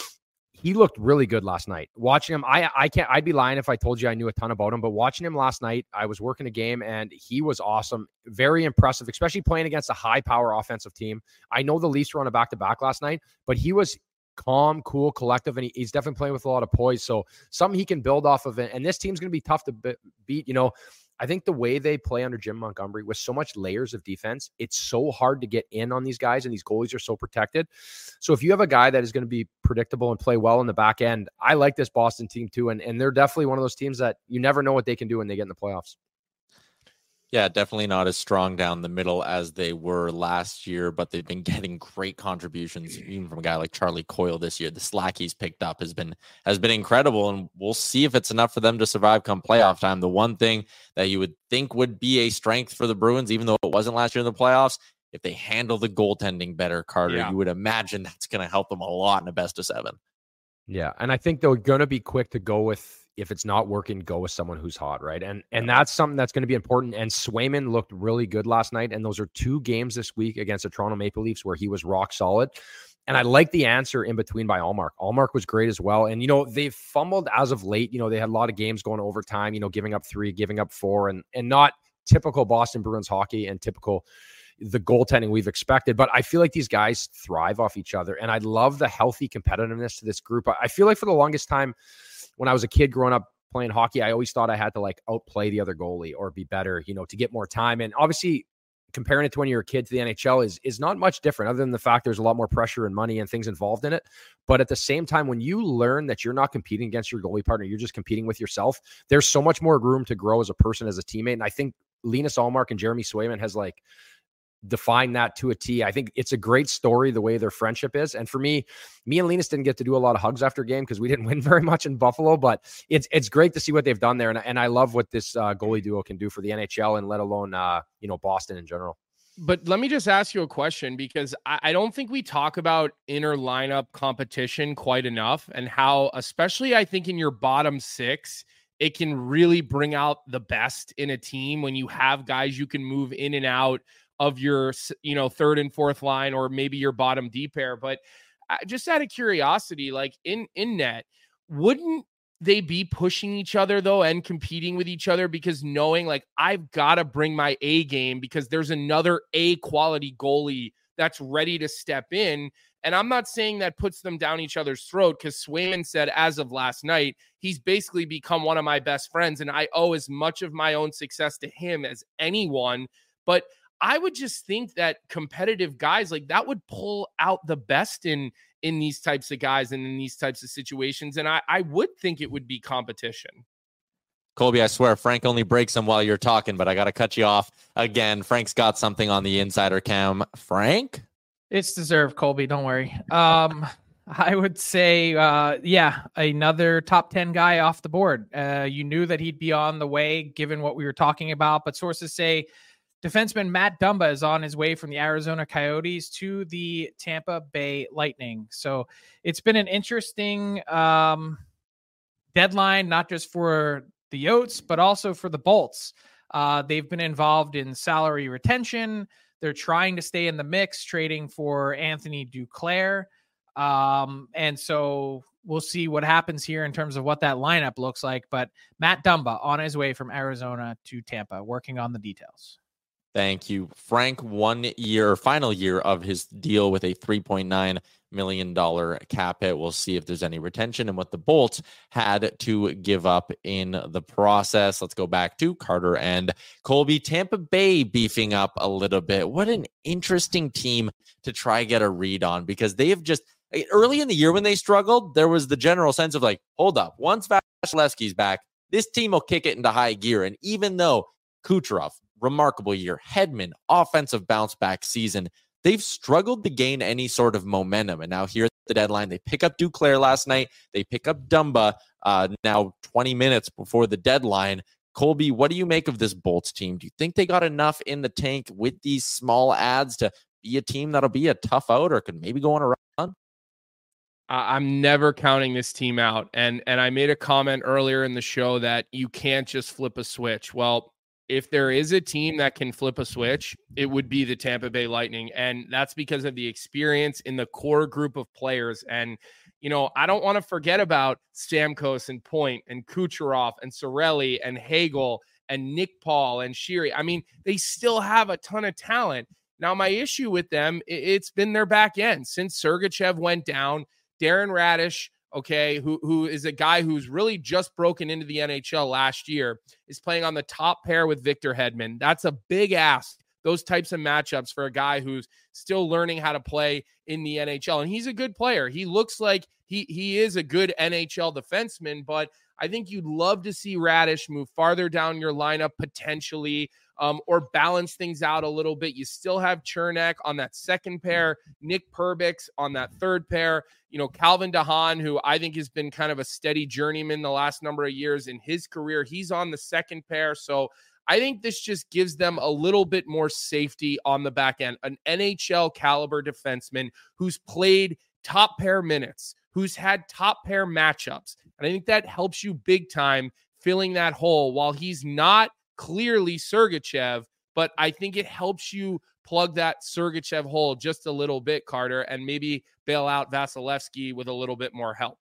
S5: he looked really good last night. Watching him, I I can't, I'd be lying if I told you I knew a ton about him, but watching him last night, I was working a game and he was awesome. Very impressive, especially playing against a high power offensive team. I know the Leafs were on a back-to-back last night, but he was calm, cool, collective, and he, he's definitely playing with a lot of poise. So something he can build off of it. And this team's going to be tough to be- beat. You know, I think the way they play under Jim Montgomery with so much layers of defense, it's so hard to get in on these guys, and these goalies are so protected. So if you have a guy that is going to be predictable and play well in the back end, I like this Boston team too. And, and they're definitely one of those teams that you never know what they can do when they get in the playoffs.
S1: Yeah, definitely not as strong down the middle as they were last year, but they've been getting great contributions, even from a guy like Charlie Coyle this year. The slack he's picked up has been has been incredible, and we'll see if it's enough for them to survive come playoff time. The one thing that you would think would be a strength for the Bruins, even though it wasn't last year in the playoffs, if they handle the goaltending better, Carter, yeah. you would imagine that's going to help them a lot in a best of seven.
S5: Yeah, and I think they're going to be quick to go with, if it's not working, go with someone who's hot, right? And and that's something that's going to be important. And Swayman looked really good last night. And those are two games this week against the Toronto Maple Leafs where he was rock solid. And I like the answer in between by Allmark. Allmark was great as well. And, you know, they've fumbled as of late. You know, they had a lot of games going overtime, you know, giving up three, giving up four, and and not typical Boston Bruins hockey and typical the goaltending we've expected. But I feel like these guys thrive off each other. And I love the healthy competitiveness to this group. I feel like for the longest time, when I was a kid growing up playing hockey, I always thought I had to like outplay the other goalie or be better, you know, to get more time. And obviously comparing it to when you're a kid to the N H L is, is not much different, other than the fact there's a lot more pressure and money and things involved in it. But at the same time, when you learn that you're not competing against your goalie partner, you're just competing with yourself, there's so much more room to grow as a person, as a teammate. And I think Linus Allmark and Jeremy Swayman has like define that to a T. I think it's a great story, the way their friendship is. And for me, me and Linus didn't get to do a lot of hugs after game because we didn't win very much in Buffalo, but it's it's great to see what they've done there. And, and I love what this uh, goalie duo can do for the N H L and let alone, uh, you know, Boston in general.
S4: But let me just ask you a question, because I, I don't think we talk about inner lineup competition quite enough, and how, especially I think in your bottom six, it can really bring out the best in a team when you have guys you can move in and out of your, you know, third and fourth line, or maybe your bottom D pair. But just out of curiosity, like in, in net, wouldn't they be pushing each other though and competing with each other, because knowing like I've got to bring my A game because there's another A quality goalie that's ready to step in. And I'm not saying that puts them down each other's throat, because Swayman said as of last night, he's basically become one of my best friends and I owe as much of my own success to him as anyone. But I would just think that competitive guys like that would pull out the best in in these types of guys and in these types of situations. And I, I would think it would be competition.
S1: Colby, I swear, Frank only breaks them while you're talking, but I got to cut you off again. Frank's got something on the insider cam. Frank?
S9: It's deserved, Colby. Don't worry. Um, I would say, uh, yeah, another top ten guy off the board. Uh, you knew that he'd be on the way given what we were talking about, but sources say defenseman Matt Dumba is on his way from the Arizona Coyotes to the Tampa Bay Lightning. So it's been an interesting um, deadline, not just for the Yotes, but also for the Bolts. Uh, they've been involved in salary retention. They're trying to stay in the mix, trading for Anthony Duclair. Um, and so we'll see what happens here in terms of what that lineup looks like. But Matt Dumba on his way from Arizona to Tampa, working on the details.
S1: Thank you, Frank. One year, final year of his deal with a three point nine million dollars cap hit. We'll see if there's any retention and what the Bolts had to give up in the process. Let's go back to Carter and Colby. Tampa Bay beefing up a little bit. What an interesting team to try get a read on, because they have just early in the year when they struggled, there was the general sense of like, hold up, once Vasilevsky's back, this team will kick it into high gear. And even though Kucherov, remarkable year, Hedman, offensive bounce back season, they've struggled to gain any sort of momentum. And now here at the deadline, they pick up Duclair last night. They pick up Dumba uh, now twenty minutes before the deadline. Colby, what do you make of this Bolts team? Do you think they got enough in the tank with these small ads to be a team that'll be a tough out or could maybe go on a run?
S4: I'm never counting this team out. And, and I made a comment earlier in the show that you can't just flip a switch. Well, if there is a team that can flip a switch, it would be the Tampa Bay Lightning. And that's because of the experience in the core group of players. And, you know, I don't want to forget about Stamkos and Point and Kucherov and Cirelli and Hagel and Nick Paul and Sheary. I mean, they still have a ton of talent. Now, my issue with them, it's been their back end. Since Sergachev went down, Darren Radish, okay, who who is a guy who's really just broken into the N H L last year, is playing on the top pair with Victor Hedman. That's a big ask, those types of matchups for a guy who's still learning how to play in the N H L. And he's a good player. He looks like he he is a good N H L defenseman, but I think you'd love to see Radish move farther down your lineup potentially, um, or balance things out a little bit. You still have Chernak on that second pair, Nick Perbix on that third pair. You know, Calvin DeHaan, who I think has been kind of a steady journeyman the last number of years in his career, he's on the second pair. So I think this just gives them a little bit more safety on the back end. An N H L caliber defenseman who's played top pair minutes, who's had top pair matchups. And I think that helps you big time filling that hole. While he's not clearly Sergachev, but I think it helps you plug that Sergachev hole just a little bit, Carter, and maybe bail out Vasilevsky with a little bit more help.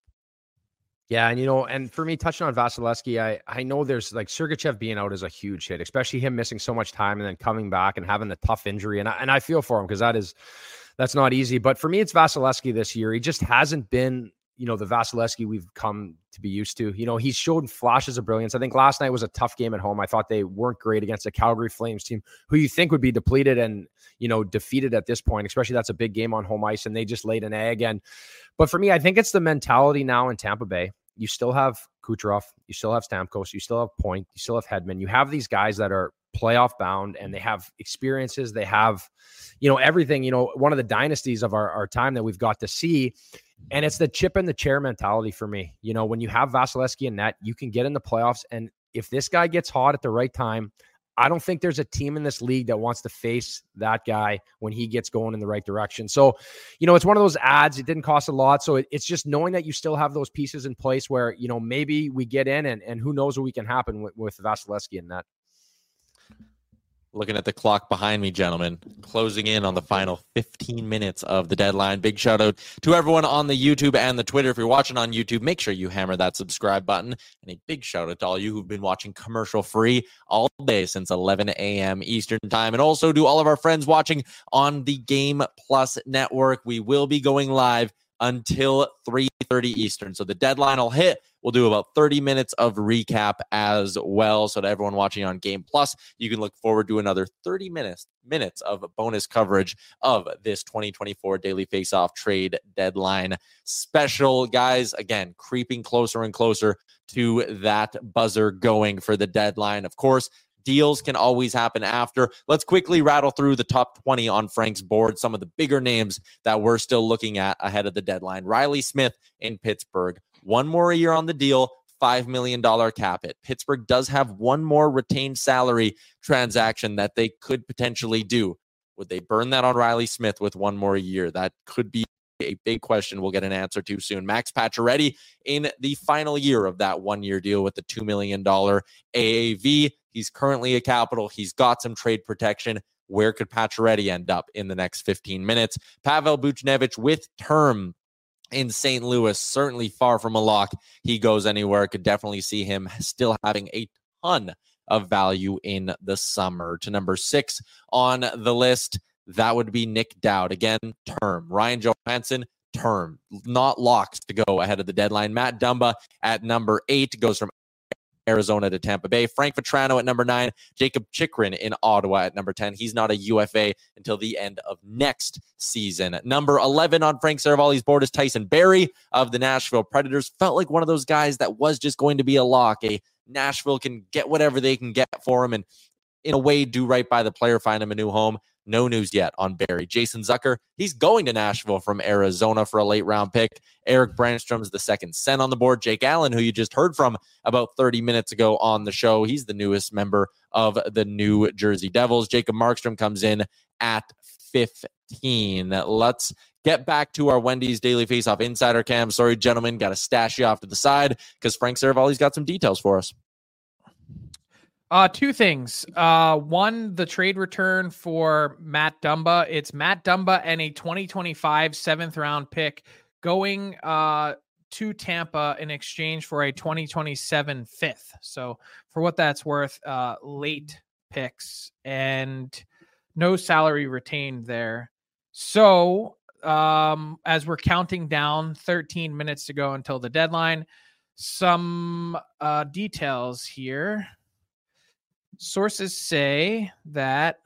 S5: Yeah, and you know, and for me, touching on Vasilevsky, I I know there's like Sergachev being out is a huge hit, especially him missing so much time and then coming back and having a tough injury. And I, and I feel for him because that is that's not easy. But for me, it's Vasilevsky this year. He just hasn't been, you know, the Vasilevsky we've come to be used to. You know, he's showed flashes of brilliance. I think last night was a tough game at home. I thought they weren't great against a Calgary Flames team who you think would be depleted and, you know, defeated at this point, especially that's a big game on home ice and they just laid an egg. And, but for me, I think it's the mentality now in Tampa Bay. You still have Kucherov, you still have Stamkos, you still have Point, you still have Hedman. You have these guys that are playoff bound and they have experiences. They have, you know, everything, you know, one of the dynasties of our, our time that we've got to see. And it's the chip in the chair mentality for me. You know, when you have Vasilevsky in net, you can get in the playoffs. And if this guy gets hot at the right time, I don't think there's a team in this league that wants to face that guy when he gets going in the right direction. So, you know, it's one of those ads. It didn't cost a lot. So it, it's just knowing that you still have those pieces in place where, you know, maybe we get in and, and who knows what we can happen with, with Vasilevsky in that.
S1: Looking at the clock behind me, gentlemen, closing in on the final fifteen minutes of the deadline. Big shout out to everyone on the YouTube and the Twitter. If you're watching on YouTube, make sure you hammer that subscribe button. And a big shout out to all you who've been watching commercial free all day since eleven a.m. Eastern time. And also to all of our friends watching on the Game Plus network. We will be going live until three thirty Eastern. So the deadline will hit. We'll do about thirty minutes of recap as well. So to everyone watching on Game Plus, you can look forward to another thirty minutes minutes of bonus coverage of this twenty twenty-four Daily Faceoff trade deadline special. Guys, again, creeping closer and closer to that buzzer going for the deadline. Of course, deals can always happen after. Let's quickly rattle through the top twenty on Frank's board, some of the bigger names that we're still looking at ahead of the deadline. Riley Smith in Pittsburgh. One more year on the deal, five million dollars cap hit. Pittsburgh does have one more retained salary transaction that they could potentially do. Would they burn that on Riley Smith with one more year? That could be a big question we'll get an answer to soon. Max Pacioretty in the final year of that one-year deal with the two million dollars A A V. He's currently a Capital. He's got some trade protection. Where could Pacioretty end up in the next fifteen minutes? Pavel Buchnevich with term in Saint Louis, certainly far from a lock. He goes anywhere. Could definitely see him still having a ton of value in the summer. To number six on the list, that would be Nick Dowd. Again, term. Ryan Johansson, term. Not locks to go ahead of the deadline. Matt Dumba at number eight goes from Arizona to Tampa Bay. Frank Vetrano at number nine. Jacob Chikrin in Ottawa at number ten. He's not a U F A until the end of next season. At number eleven on Frank Saravalli's board is Tyson Barrie of the Nashville Predators. Felt like one of those guys that was just going to be a lock. A Nashville can get whatever they can get for him and in a way do right by the player, find him a new home. No news yet on Barrie. Jason Zucker, he's going to Nashville from Arizona for a late round pick. Eric Brandstrom's the second cent on the board. Jake Allen, who you just heard from about thirty minutes ago on the show, he's the newest member of the New Jersey Devils. Jacob Markstrom comes in at fifteen. Let's get back to our Wendy's Daily Faceoff Insider Cam. Sorry, gentlemen, got to stash you off to the side because Frank Saravalli's got some details for us.
S9: Uh, two things. Uh, one, the trade return for Matt Dumba. It's Matt Dumba and a twenty twenty-five seventh round pick going uh, to Tampa in exchange for a twenty twenty-seven fifth. So for what that's worth, uh, late picks and no salary retained there. So um, as we're counting down thirteen minutes to go until the deadline, some uh, details here. Sources say that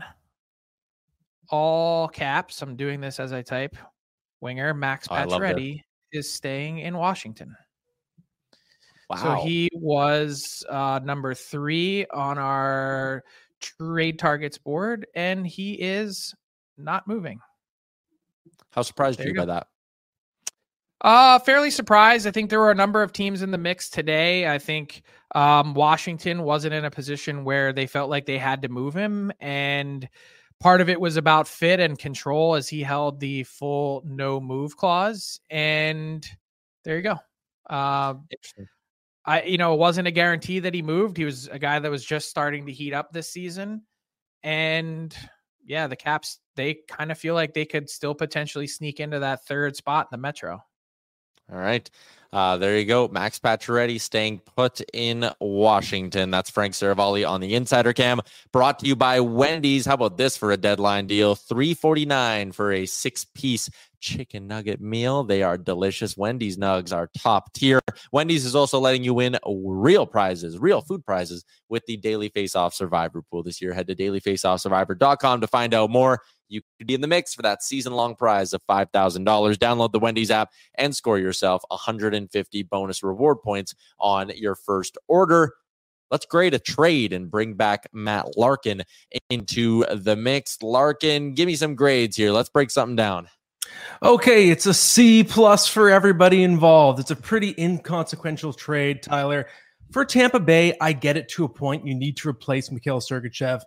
S9: all caps, I'm doing this as I type, winger Max
S1: oh,
S9: Pacioretty is staying in Washington.
S1: Wow.
S9: So he was uh, number three on our trade targets board, and he is not moving.
S1: How surprised
S9: there
S1: are you,
S9: you
S1: by that?
S9: Uh, fairly surprised. I think there were a number of teams in the mix today. I think um, Washington wasn't in a position where they felt like they had to move him. And part of it was about fit and control as he held the full no move clause. And there you go. Uh, I, you know, it wasn't a guarantee that he moved. He was a guy that was just starting to heat up this season. And yeah, the Caps, they kind of feel like they could still potentially sneak into that third spot in the Metro.
S1: All right. Uh, there you go. Max Pacioretty staying put in Washington. That's Frank Saravalli on the Insider Cam. Brought to you by Wendy's. How about this for a deadline deal? three forty-nine for a six-piece chicken nugget meal. They are delicious. Wendy's nugs are top tier. Wendy's is also letting you win real prizes, real food prizes with the Daily Faceoff Survivor Pool this year. Head to daily face off survivor dot com to find out more. You could be in the mix for that season-long prize of five thousand dollars. Download the Wendy's app and score yourself one hundred fifty bonus reward points on your first order. Let's grade a trade and bring back Matt Larkin into the mix. Larkin, give me some grades here. Let's break something down.
S10: Okay, it's a C plus for everybody involved. It's a pretty inconsequential trade, Tyler. For Tampa Bay, I get it to a point. You need to replace Mikhail Sergachev.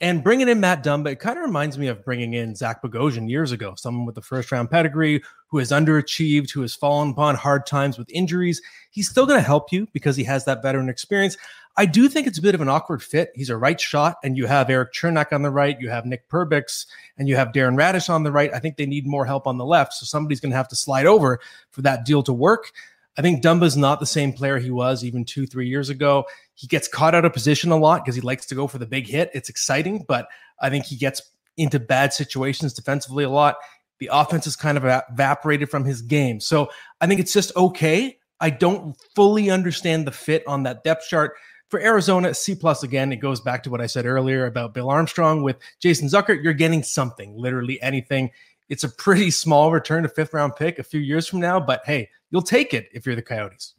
S10: And bringing in Matt Dumba, it kind of reminds me of bringing in Zach Bogosian years ago, someone with the first round pedigree who has underachieved, who has fallen upon hard times with injuries. He's still going to help you because he has that veteran experience. I do think it's a bit of an awkward fit. He's a right shot, and you have Eric Chernak on the right, you have Nick Perbix, and you have Darren Radish on the right. I think they need more help on the left, so somebody's going to have to slide over for that deal to work. I think Dumba's not the same player he was even two, three years ago. He gets caught out of position a lot because he likes to go for the big hit. It's exciting, but I think he gets into bad situations defensively a lot. The offense is kind of evaporated from his game. So I think it's just okay. I don't fully understand the fit on that depth chart. For Arizona, C plus again, it goes back to what I said earlier about Bill Armstrong. With Jason Zucker, you're getting something, literally anything. It's a pretty small return, a fifth round pick a few years from now, but hey, you'll take it if you're the Coyotes.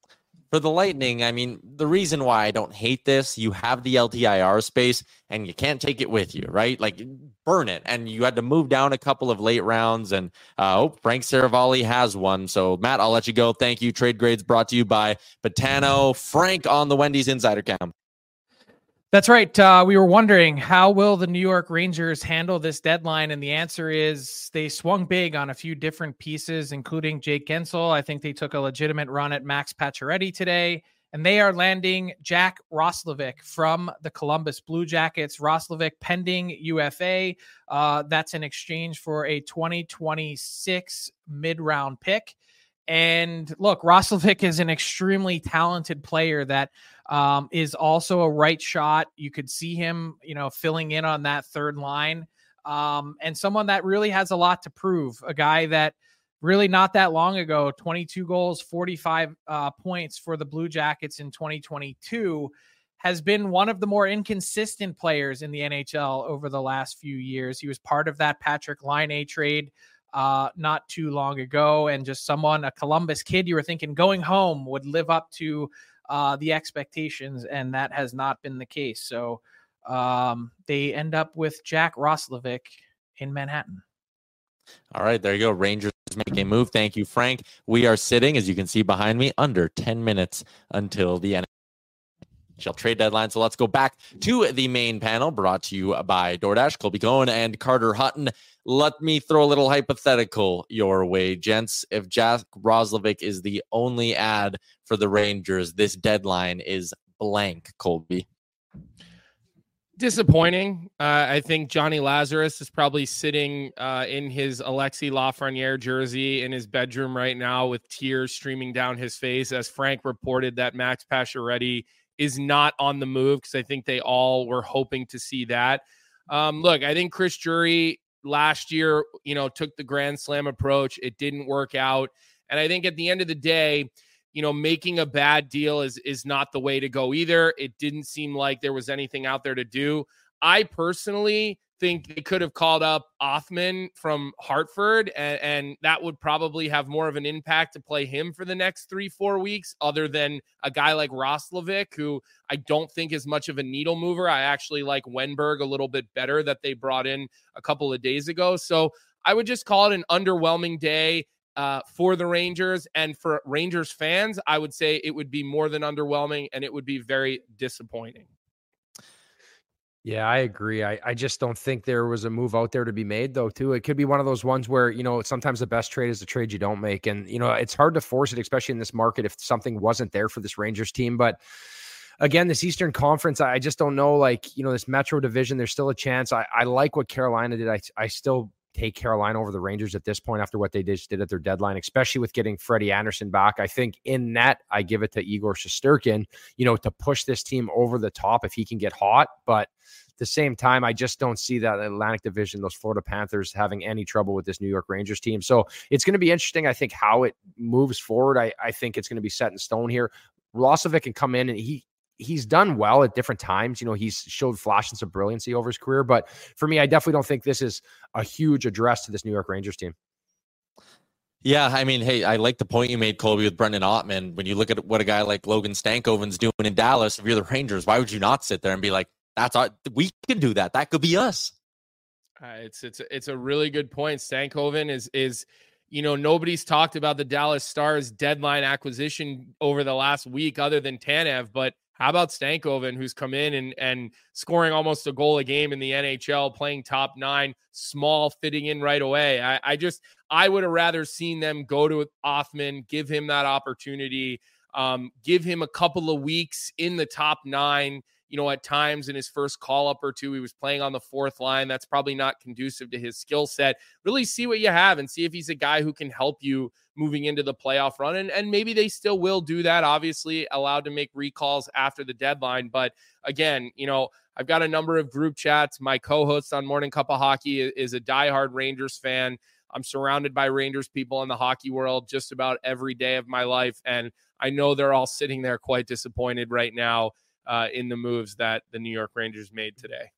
S1: For the Lightning, I mean, the reason why I don't hate this, you have the L T I R space and you can't take it with you, right? Like, burn it. And you had to move down a couple of late rounds, and uh, oh, Frank Saravalli has one. So, Matt, I'll let you go. Thank you. Trade Grades brought to you by Botano. Frank on the Wendy's Insider Cam.
S9: That's right. Uh, we were wondering, how will the New York Rangers handle this deadline? And the answer is they swung big on a few different pieces, including Jake Gensel. I think they took a legitimate run at Max Pacioretty today, and they are landing Jack Roslovic from the Columbus Blue Jackets. Roslovic pending U F A. Uh, that's in exchange for a twenty twenty-six mid-round pick. And look, Roslovic is an extremely talented player that um, is also a right shot. You could see him, you know, filling in on that third line, um, and someone that really has a lot to prove. A guy that really not that long ago, twenty-two goals, forty-five uh, points for the Blue Jackets in twenty twenty-two, has been one of the more inconsistent players in the N H L over the last few years. He was part of that Patrick Laine trade uh, not too long ago, and just someone, a Columbus kid, you were thinking going home would live up to uh, the expectations, and that has not been the case. So um, they end up with Jack Roslovic in Manhattan.
S1: All right, there you go. Rangers make a move. Thank you, Frank. We are sitting, as you can see behind me, under ten minutes until the N H L trade deadline. So let's go back to the main panel, brought to you by DoorDash, Colby Cohen and Carter Hutton. Let me throw a little hypothetical your way, gents. If Jack Roslovic is the only ad for the Rangers, this deadline is blank, Colby.
S4: Disappointing. Uh, I think Johnny Lazarus is probably sitting uh, in his Alexis Lafreniere jersey in his bedroom right now with tears streaming down his face as Frank reported that Max Pacioretty is not on the move, because I think they all were hoping to see that. Um, look, I think Chris Drury last year, you know, took the Grand Slam approach. It didn't work out. And I think at the end of the day, you know, making a bad deal is is not the way to go either. It didn't seem like there was anything out there to do. I personally think they could have called up Othman from Hartford, and, and that would probably have more of an impact to play him for the next three, four weeks, other than a guy like Roslovic, who I don't think is much of a needle mover. I actually like Wenberg a little bit better that they brought in a couple of days ago. So I would just call it an underwhelming day uh, for the Rangers. And for Rangers fans, I would say it would be more than underwhelming, and it would be very disappointing.
S5: Yeah, I agree. I, I just don't think there was a move out there to be made, though, too. It could be one of those ones where, you know, sometimes the best trade is the trade you don't make. And, you know, it's hard to force it, especially in this market, if something wasn't there for this Rangers team. But again, this Eastern Conference, I just don't know, like, you know, this Metro division, there's still a chance. I, I like what Carolina did. I, I still take Carolina over the Rangers at this point after what they just did at their deadline, especially with getting Freddie Anderson back. I think in that, I give it to Igor Shesterkin, you know, to push this team over the top if he can get hot. But at the same time, I just don't see that Atlantic division, those Florida Panthers, having any trouble with this New York Rangers team. So it's going to be interesting, I think, how it moves forward. I, I think it's going to be set in stone here. Roslovic can come in, and he he's done well at different times. You know, he's showed flashes of brilliancy over his career. But for me, I definitely don't think this is a huge address to this New York Rangers team.
S1: Yeah, I mean, hey, I like the point you made, Colby, with Brendan Ottman. When you look at what a guy like Logan Stankoven's doing in Dallas, if you're the Rangers, why would you not sit there and be like, that's our, we can do that. That could be us.
S4: Uh, it's it's it's a really good point. Stankoven is is you know, nobody's talked about the Dallas Stars deadline acquisition over the last week other than Tanev, but How about Stankoven, who's come in and, and scoring almost a goal a game in the N H L, playing top nine, small, fitting in right away. I, I just, I would have rather seen them go to Othmann, give him that opportunity, um, give him a couple of weeks in the top nine. You know, at times in his first call up or two, he was playing on the fourth line. That's probably not conducive to his skill set. Really see what you have and see if he's a guy who can help you moving into the playoff run. And, and maybe they still will do that, obviously allowed to make recalls after the deadline. But again, you know, I've got a number of group chats. My co-host on Morning Cup of Hockey is a diehard Rangers fan. I'm surrounded by Rangers people in the hockey world just about every day of my life. And I know they're all sitting there quite disappointed right now Uh, in the moves that the New York Rangers made today.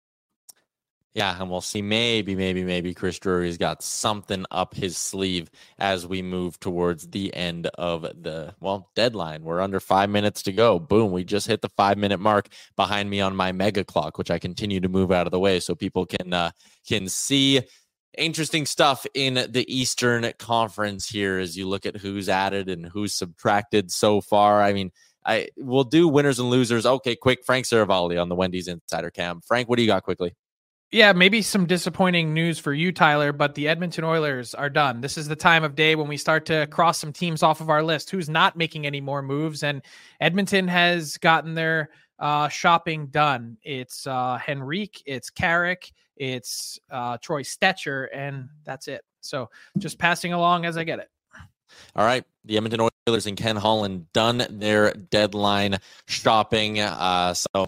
S1: Yeah, and we'll see. Maybe, maybe, maybe Chris Drury's got something up his sleeve as we move towards the end of the, well, deadline. We're under five minutes to go. Boom, we just hit the five-minute mark behind me on my mega clock, which I continue to move out of the way so people can uh, can see. Interesting stuff in the Eastern Conference here as you look at who's added and who's subtracted so far. I mean, I will do winners and losers. Okay, quick. Frank Saravalli on the Wendy's Insider Cam. Frank, what do you got quickly?
S9: Yeah, maybe some disappointing news for you, Tyler, but the Edmonton Oilers are done. This is the time of day when we start to cross some teams off of our list. Who's not making any more moves? And Edmonton has gotten their uh, shopping done. It's uh, Henrique, it's Carrick, it's uh, Troy Stecher, and that's it. So just passing along as I get it.
S1: All right. The Edmonton Oilers and Ken Holland done their deadline shopping. Uh, so,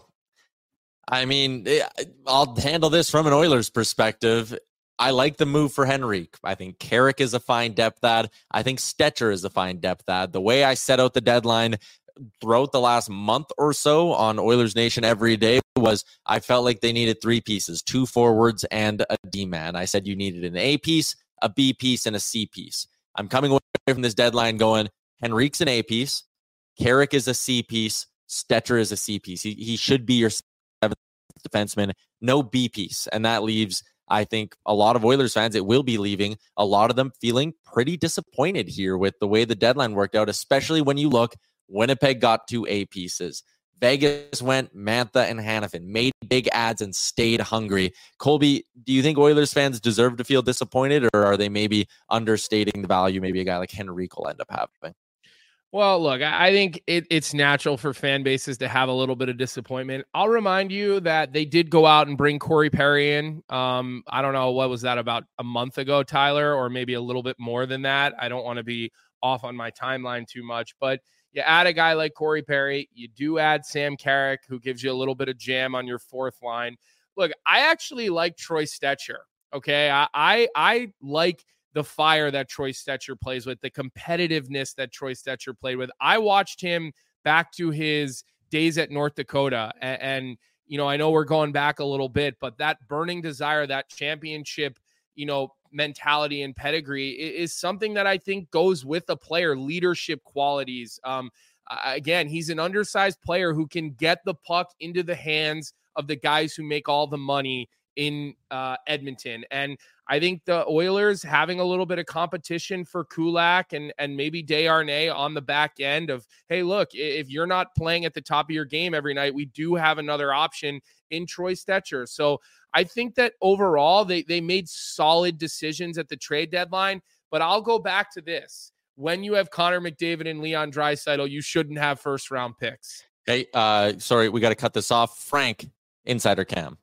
S1: I mean, I'll handle this from an Oilers perspective. I like the move for Henrique. I think Carrick is a fine depth add. I think Stecher is a fine depth add. The way I set out the deadline throughout the last month or so on Oilers Nation every day was I felt like they needed three pieces, two forwards and a D-man. I said you needed an A piece, a B piece, and a C piece. I'm coming away from this deadline going, Henrique's an A piece, Carrick is a C piece, Stecher is a C piece. He, he should be your seventh defenseman, no B piece. And that leaves, I think, a lot of Oilers fans, it will be leaving a lot of them feeling pretty disappointed here with the way the deadline worked out, especially when you look, Winnipeg got two A pieces. Vegas went Mantha and Hanifin, made big ads and stayed hungry. Colby, do you think Oilers fans deserve to feel disappointed, or are they maybe understating the value maybe a guy like Henrique will end up having?
S4: Well, look, I think it, it's natural for fan bases to have a little bit of disappointment. I'll remind you that they did go out and bring Corey Perry in. Um, I don't know, what was that, about a month ago, Tyler, or maybe a little bit more than that. I don't want to be off on my timeline too much, but you add a guy like Corey Perry. You do add Sam Carrick, who gives you a little bit of jam on your fourth line. Look, I actually like Troy Stecher. Okay, I I, I like the fire that Troy Stecher plays with, the competitiveness that Troy Stecher played with. I watched him back to his days at North Dakota, and, and you know, I know we're going back a little bit, but that burning desire, that championship, you know, mentality and pedigree is something that I think goes with a player. Leadership qualities. Um, again, he's an undersized player who can get the puck into the hands of the guys who make all the money in uh, Edmonton. And I think the Oilers having a little bit of competition for Kulak and, and maybe Desharnais on the back end of, hey, look, if you're not playing at the top of your game every night, we do have another option in Troy Stecher. So I think that overall they, they made solid decisions at the trade deadline, but I'll go back to this. When you have Connor McDavid and Leon Draisaitl, you shouldn't have first round picks.
S1: Okay. Uh, sorry, we got to cut this off. Frank, Insider Cam.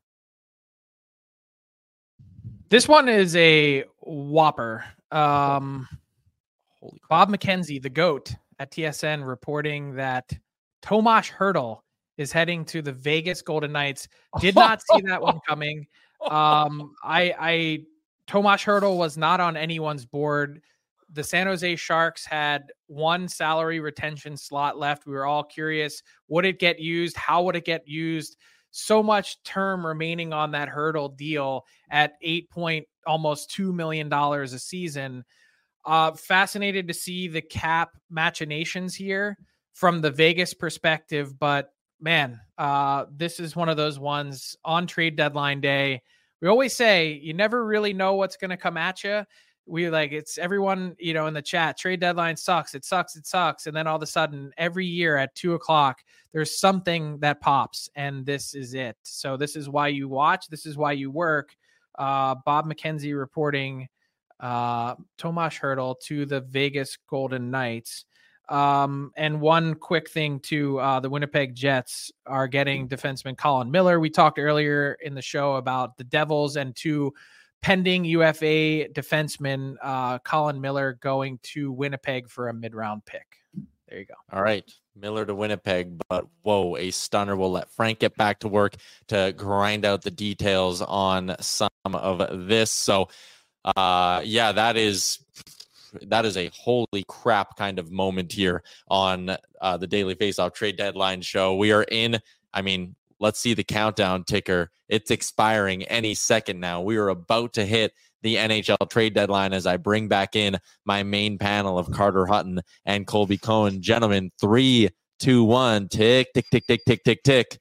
S9: This one is a whopper. Um, Holy Bob McKenzie, the GOAT at T S N, reporting that Tomas Hertl is heading to the Vegas Golden Knights. Did not see that one coming. Um, I, I Tomas Hertl was not on anyone's board. The San Jose Sharks had one salary retention slot left. We were all curious, would it get used? How would it get used? So much term remaining on that Hertl deal at eight point almost two million dollars a season. Uh, fascinated to see the cap machinations here from the Vegas perspective, but man, uh, this is one of those ones on trade deadline day. We always say you never really know what's going to come at you. we like it's everyone, you know, in the chat, trade deadline sucks. It sucks. It sucks. And then all of a sudden every year at two o'clock, there's something that pops and this is it. So this is why you watch. This is why you work. Uh, Bob McKenzie reporting uh, Tomas Hertl to the Vegas Golden Knights. Um, and one quick thing too, uh, the Winnipeg Jets are getting defenseman Colin Miller. We talked earlier in the show about the Devils and two pending U F A defensemen, uh, Colin Miller going to Winnipeg for a mid-round pick. There you go.
S1: All right. Miller to Winnipeg, but whoa, a stunner. We'll let Frank get back to work to grind out the details on some of this. So, uh, yeah, that is that is a holy crap kind of moment here on uh, the Daily Faceoff Trade Deadline show. We are in, I mean, let's see the countdown ticker. It's expiring any second now. We are about to hit the N H L trade deadline as I bring back in my main panel of Carter Hutton and Colby Cohen. Gentlemen, three, two, one, tick, tick, tick, tick, tick, tick, tick.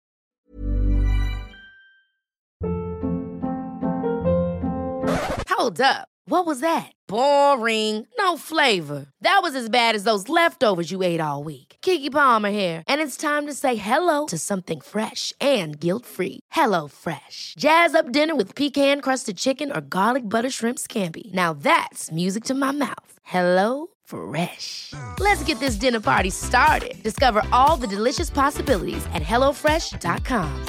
S2: Hold up. What was that? Boring. No flavor. That was as bad as those leftovers you ate all week. Keke Palmer here. And it's time to say hello to something fresh and guilt-free. Hello Fresh. Jazz up dinner with pecan-crusted chicken or garlic butter shrimp scampi. Now that's music to my mouth. Hello Fresh. Let's get this dinner party started. Discover all the delicious possibilities at hello fresh dot com.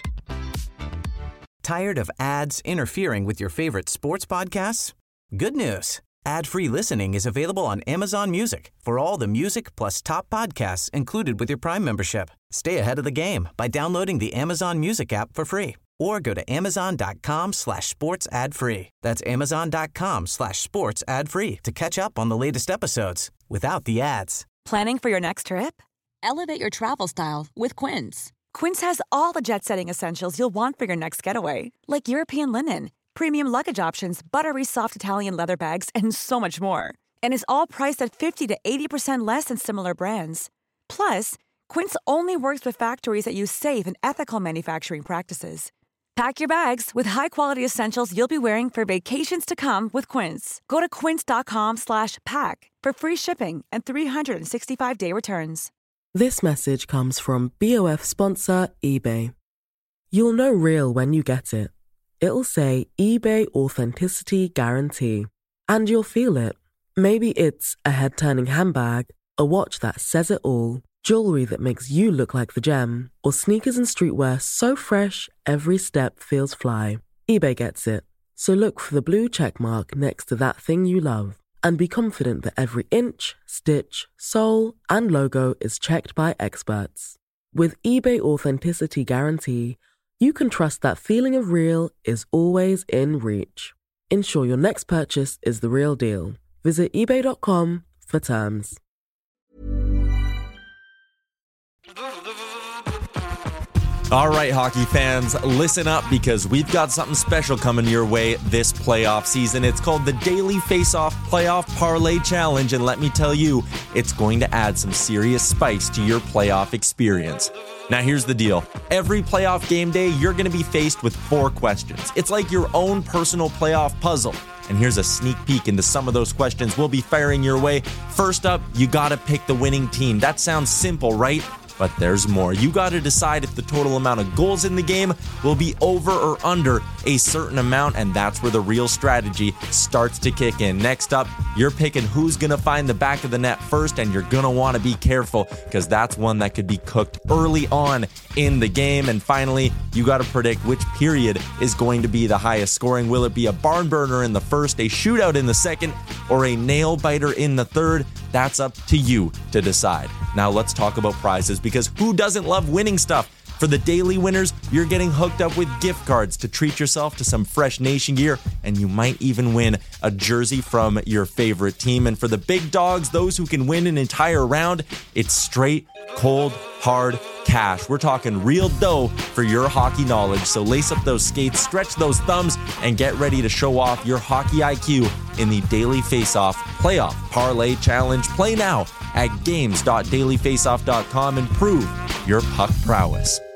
S3: Tired of ads interfering with your favorite sports podcasts? Good news. Ad-free listening is available on Amazon Music for all the music plus top podcasts included with your Prime membership. Stay ahead of the game by downloading the Amazon Music app for free or go to amazon.com slash sports ad free. That's amazon.com slash sports ad free to catch up on the latest episodes without the ads.
S11: Planning for your next trip? Elevate your travel style with Quince. Quince has all the jet-setting essentials you'll want for your next getaway, like European linen, premium luggage options, buttery soft Italian leather bags, and so much more. And is all priced at fifty to eighty percent less than similar brands. Plus, Quince only works with factories that use safe and ethical manufacturing practices. Pack your bags with high-quality essentials you'll be wearing for vacations to come with Quince. Go to quince.com slash pack for free shipping and three sixty-five day returns.
S12: This message comes from B O F sponsor eBay. You'll know real when you get it. It'll say eBay Authenticity Guarantee. And you'll feel it. Maybe it's a head-turning handbag, a watch that says it all, jewelry that makes you look like the gem, or sneakers and streetwear so fresh every step feels fly. eBay gets it. So look for the blue check mark next to that thing you love. And be confident that every inch, stitch, sole, and logo is checked by experts. With eBay Authenticity Guarantee, you can trust that feeling of real is always in reach. Ensure your next purchase is the real deal. Visit ebay dot com for terms.
S1: All right, hockey fans, listen up because we've got something special coming your way this playoff season. It's called the Daily Faceoff Playoff Parlay Challenge, and let me tell you, it's going to add some serious spice to your playoff experience. Now, here's the deal. Every playoff game day, you're going to be faced with four questions. It's like your own personal playoff puzzle. And here's a sneak peek into some of those questions we'll be firing your way. First up, you got to pick the winning team. That sounds simple, right? But there's more. You got to decide if the total amount of goals in the game will be over or under a certain amount, and that's where the real strategy starts to kick in. Next up, you're picking who's going to find the back of the net first, and you're going to want to be careful because that's one that could be cooked early on in the game. And finally, you got to predict which period is going to be the highest scoring. Will it be a barn burner in the first, a shootout in the second, or a nail biter in the third? That's up to you to decide. Now let's talk about prizes, because who doesn't love winning stuff? For the daily winners, you're getting hooked up with gift cards to treat yourself to some fresh Nation gear, and you might even win a jersey from your favorite team. And for the big dogs, those who can win an entire round, it's straight, cold, hard cash. We're talking real dough for your hockey knowledge. So lace up those skates, stretch those thumbs, and get ready to show off your hockey I Q in the Daily Faceoff Playoff Parlay Challenge. Play now at games dot daily faceoff dot com and prove your puck prowess.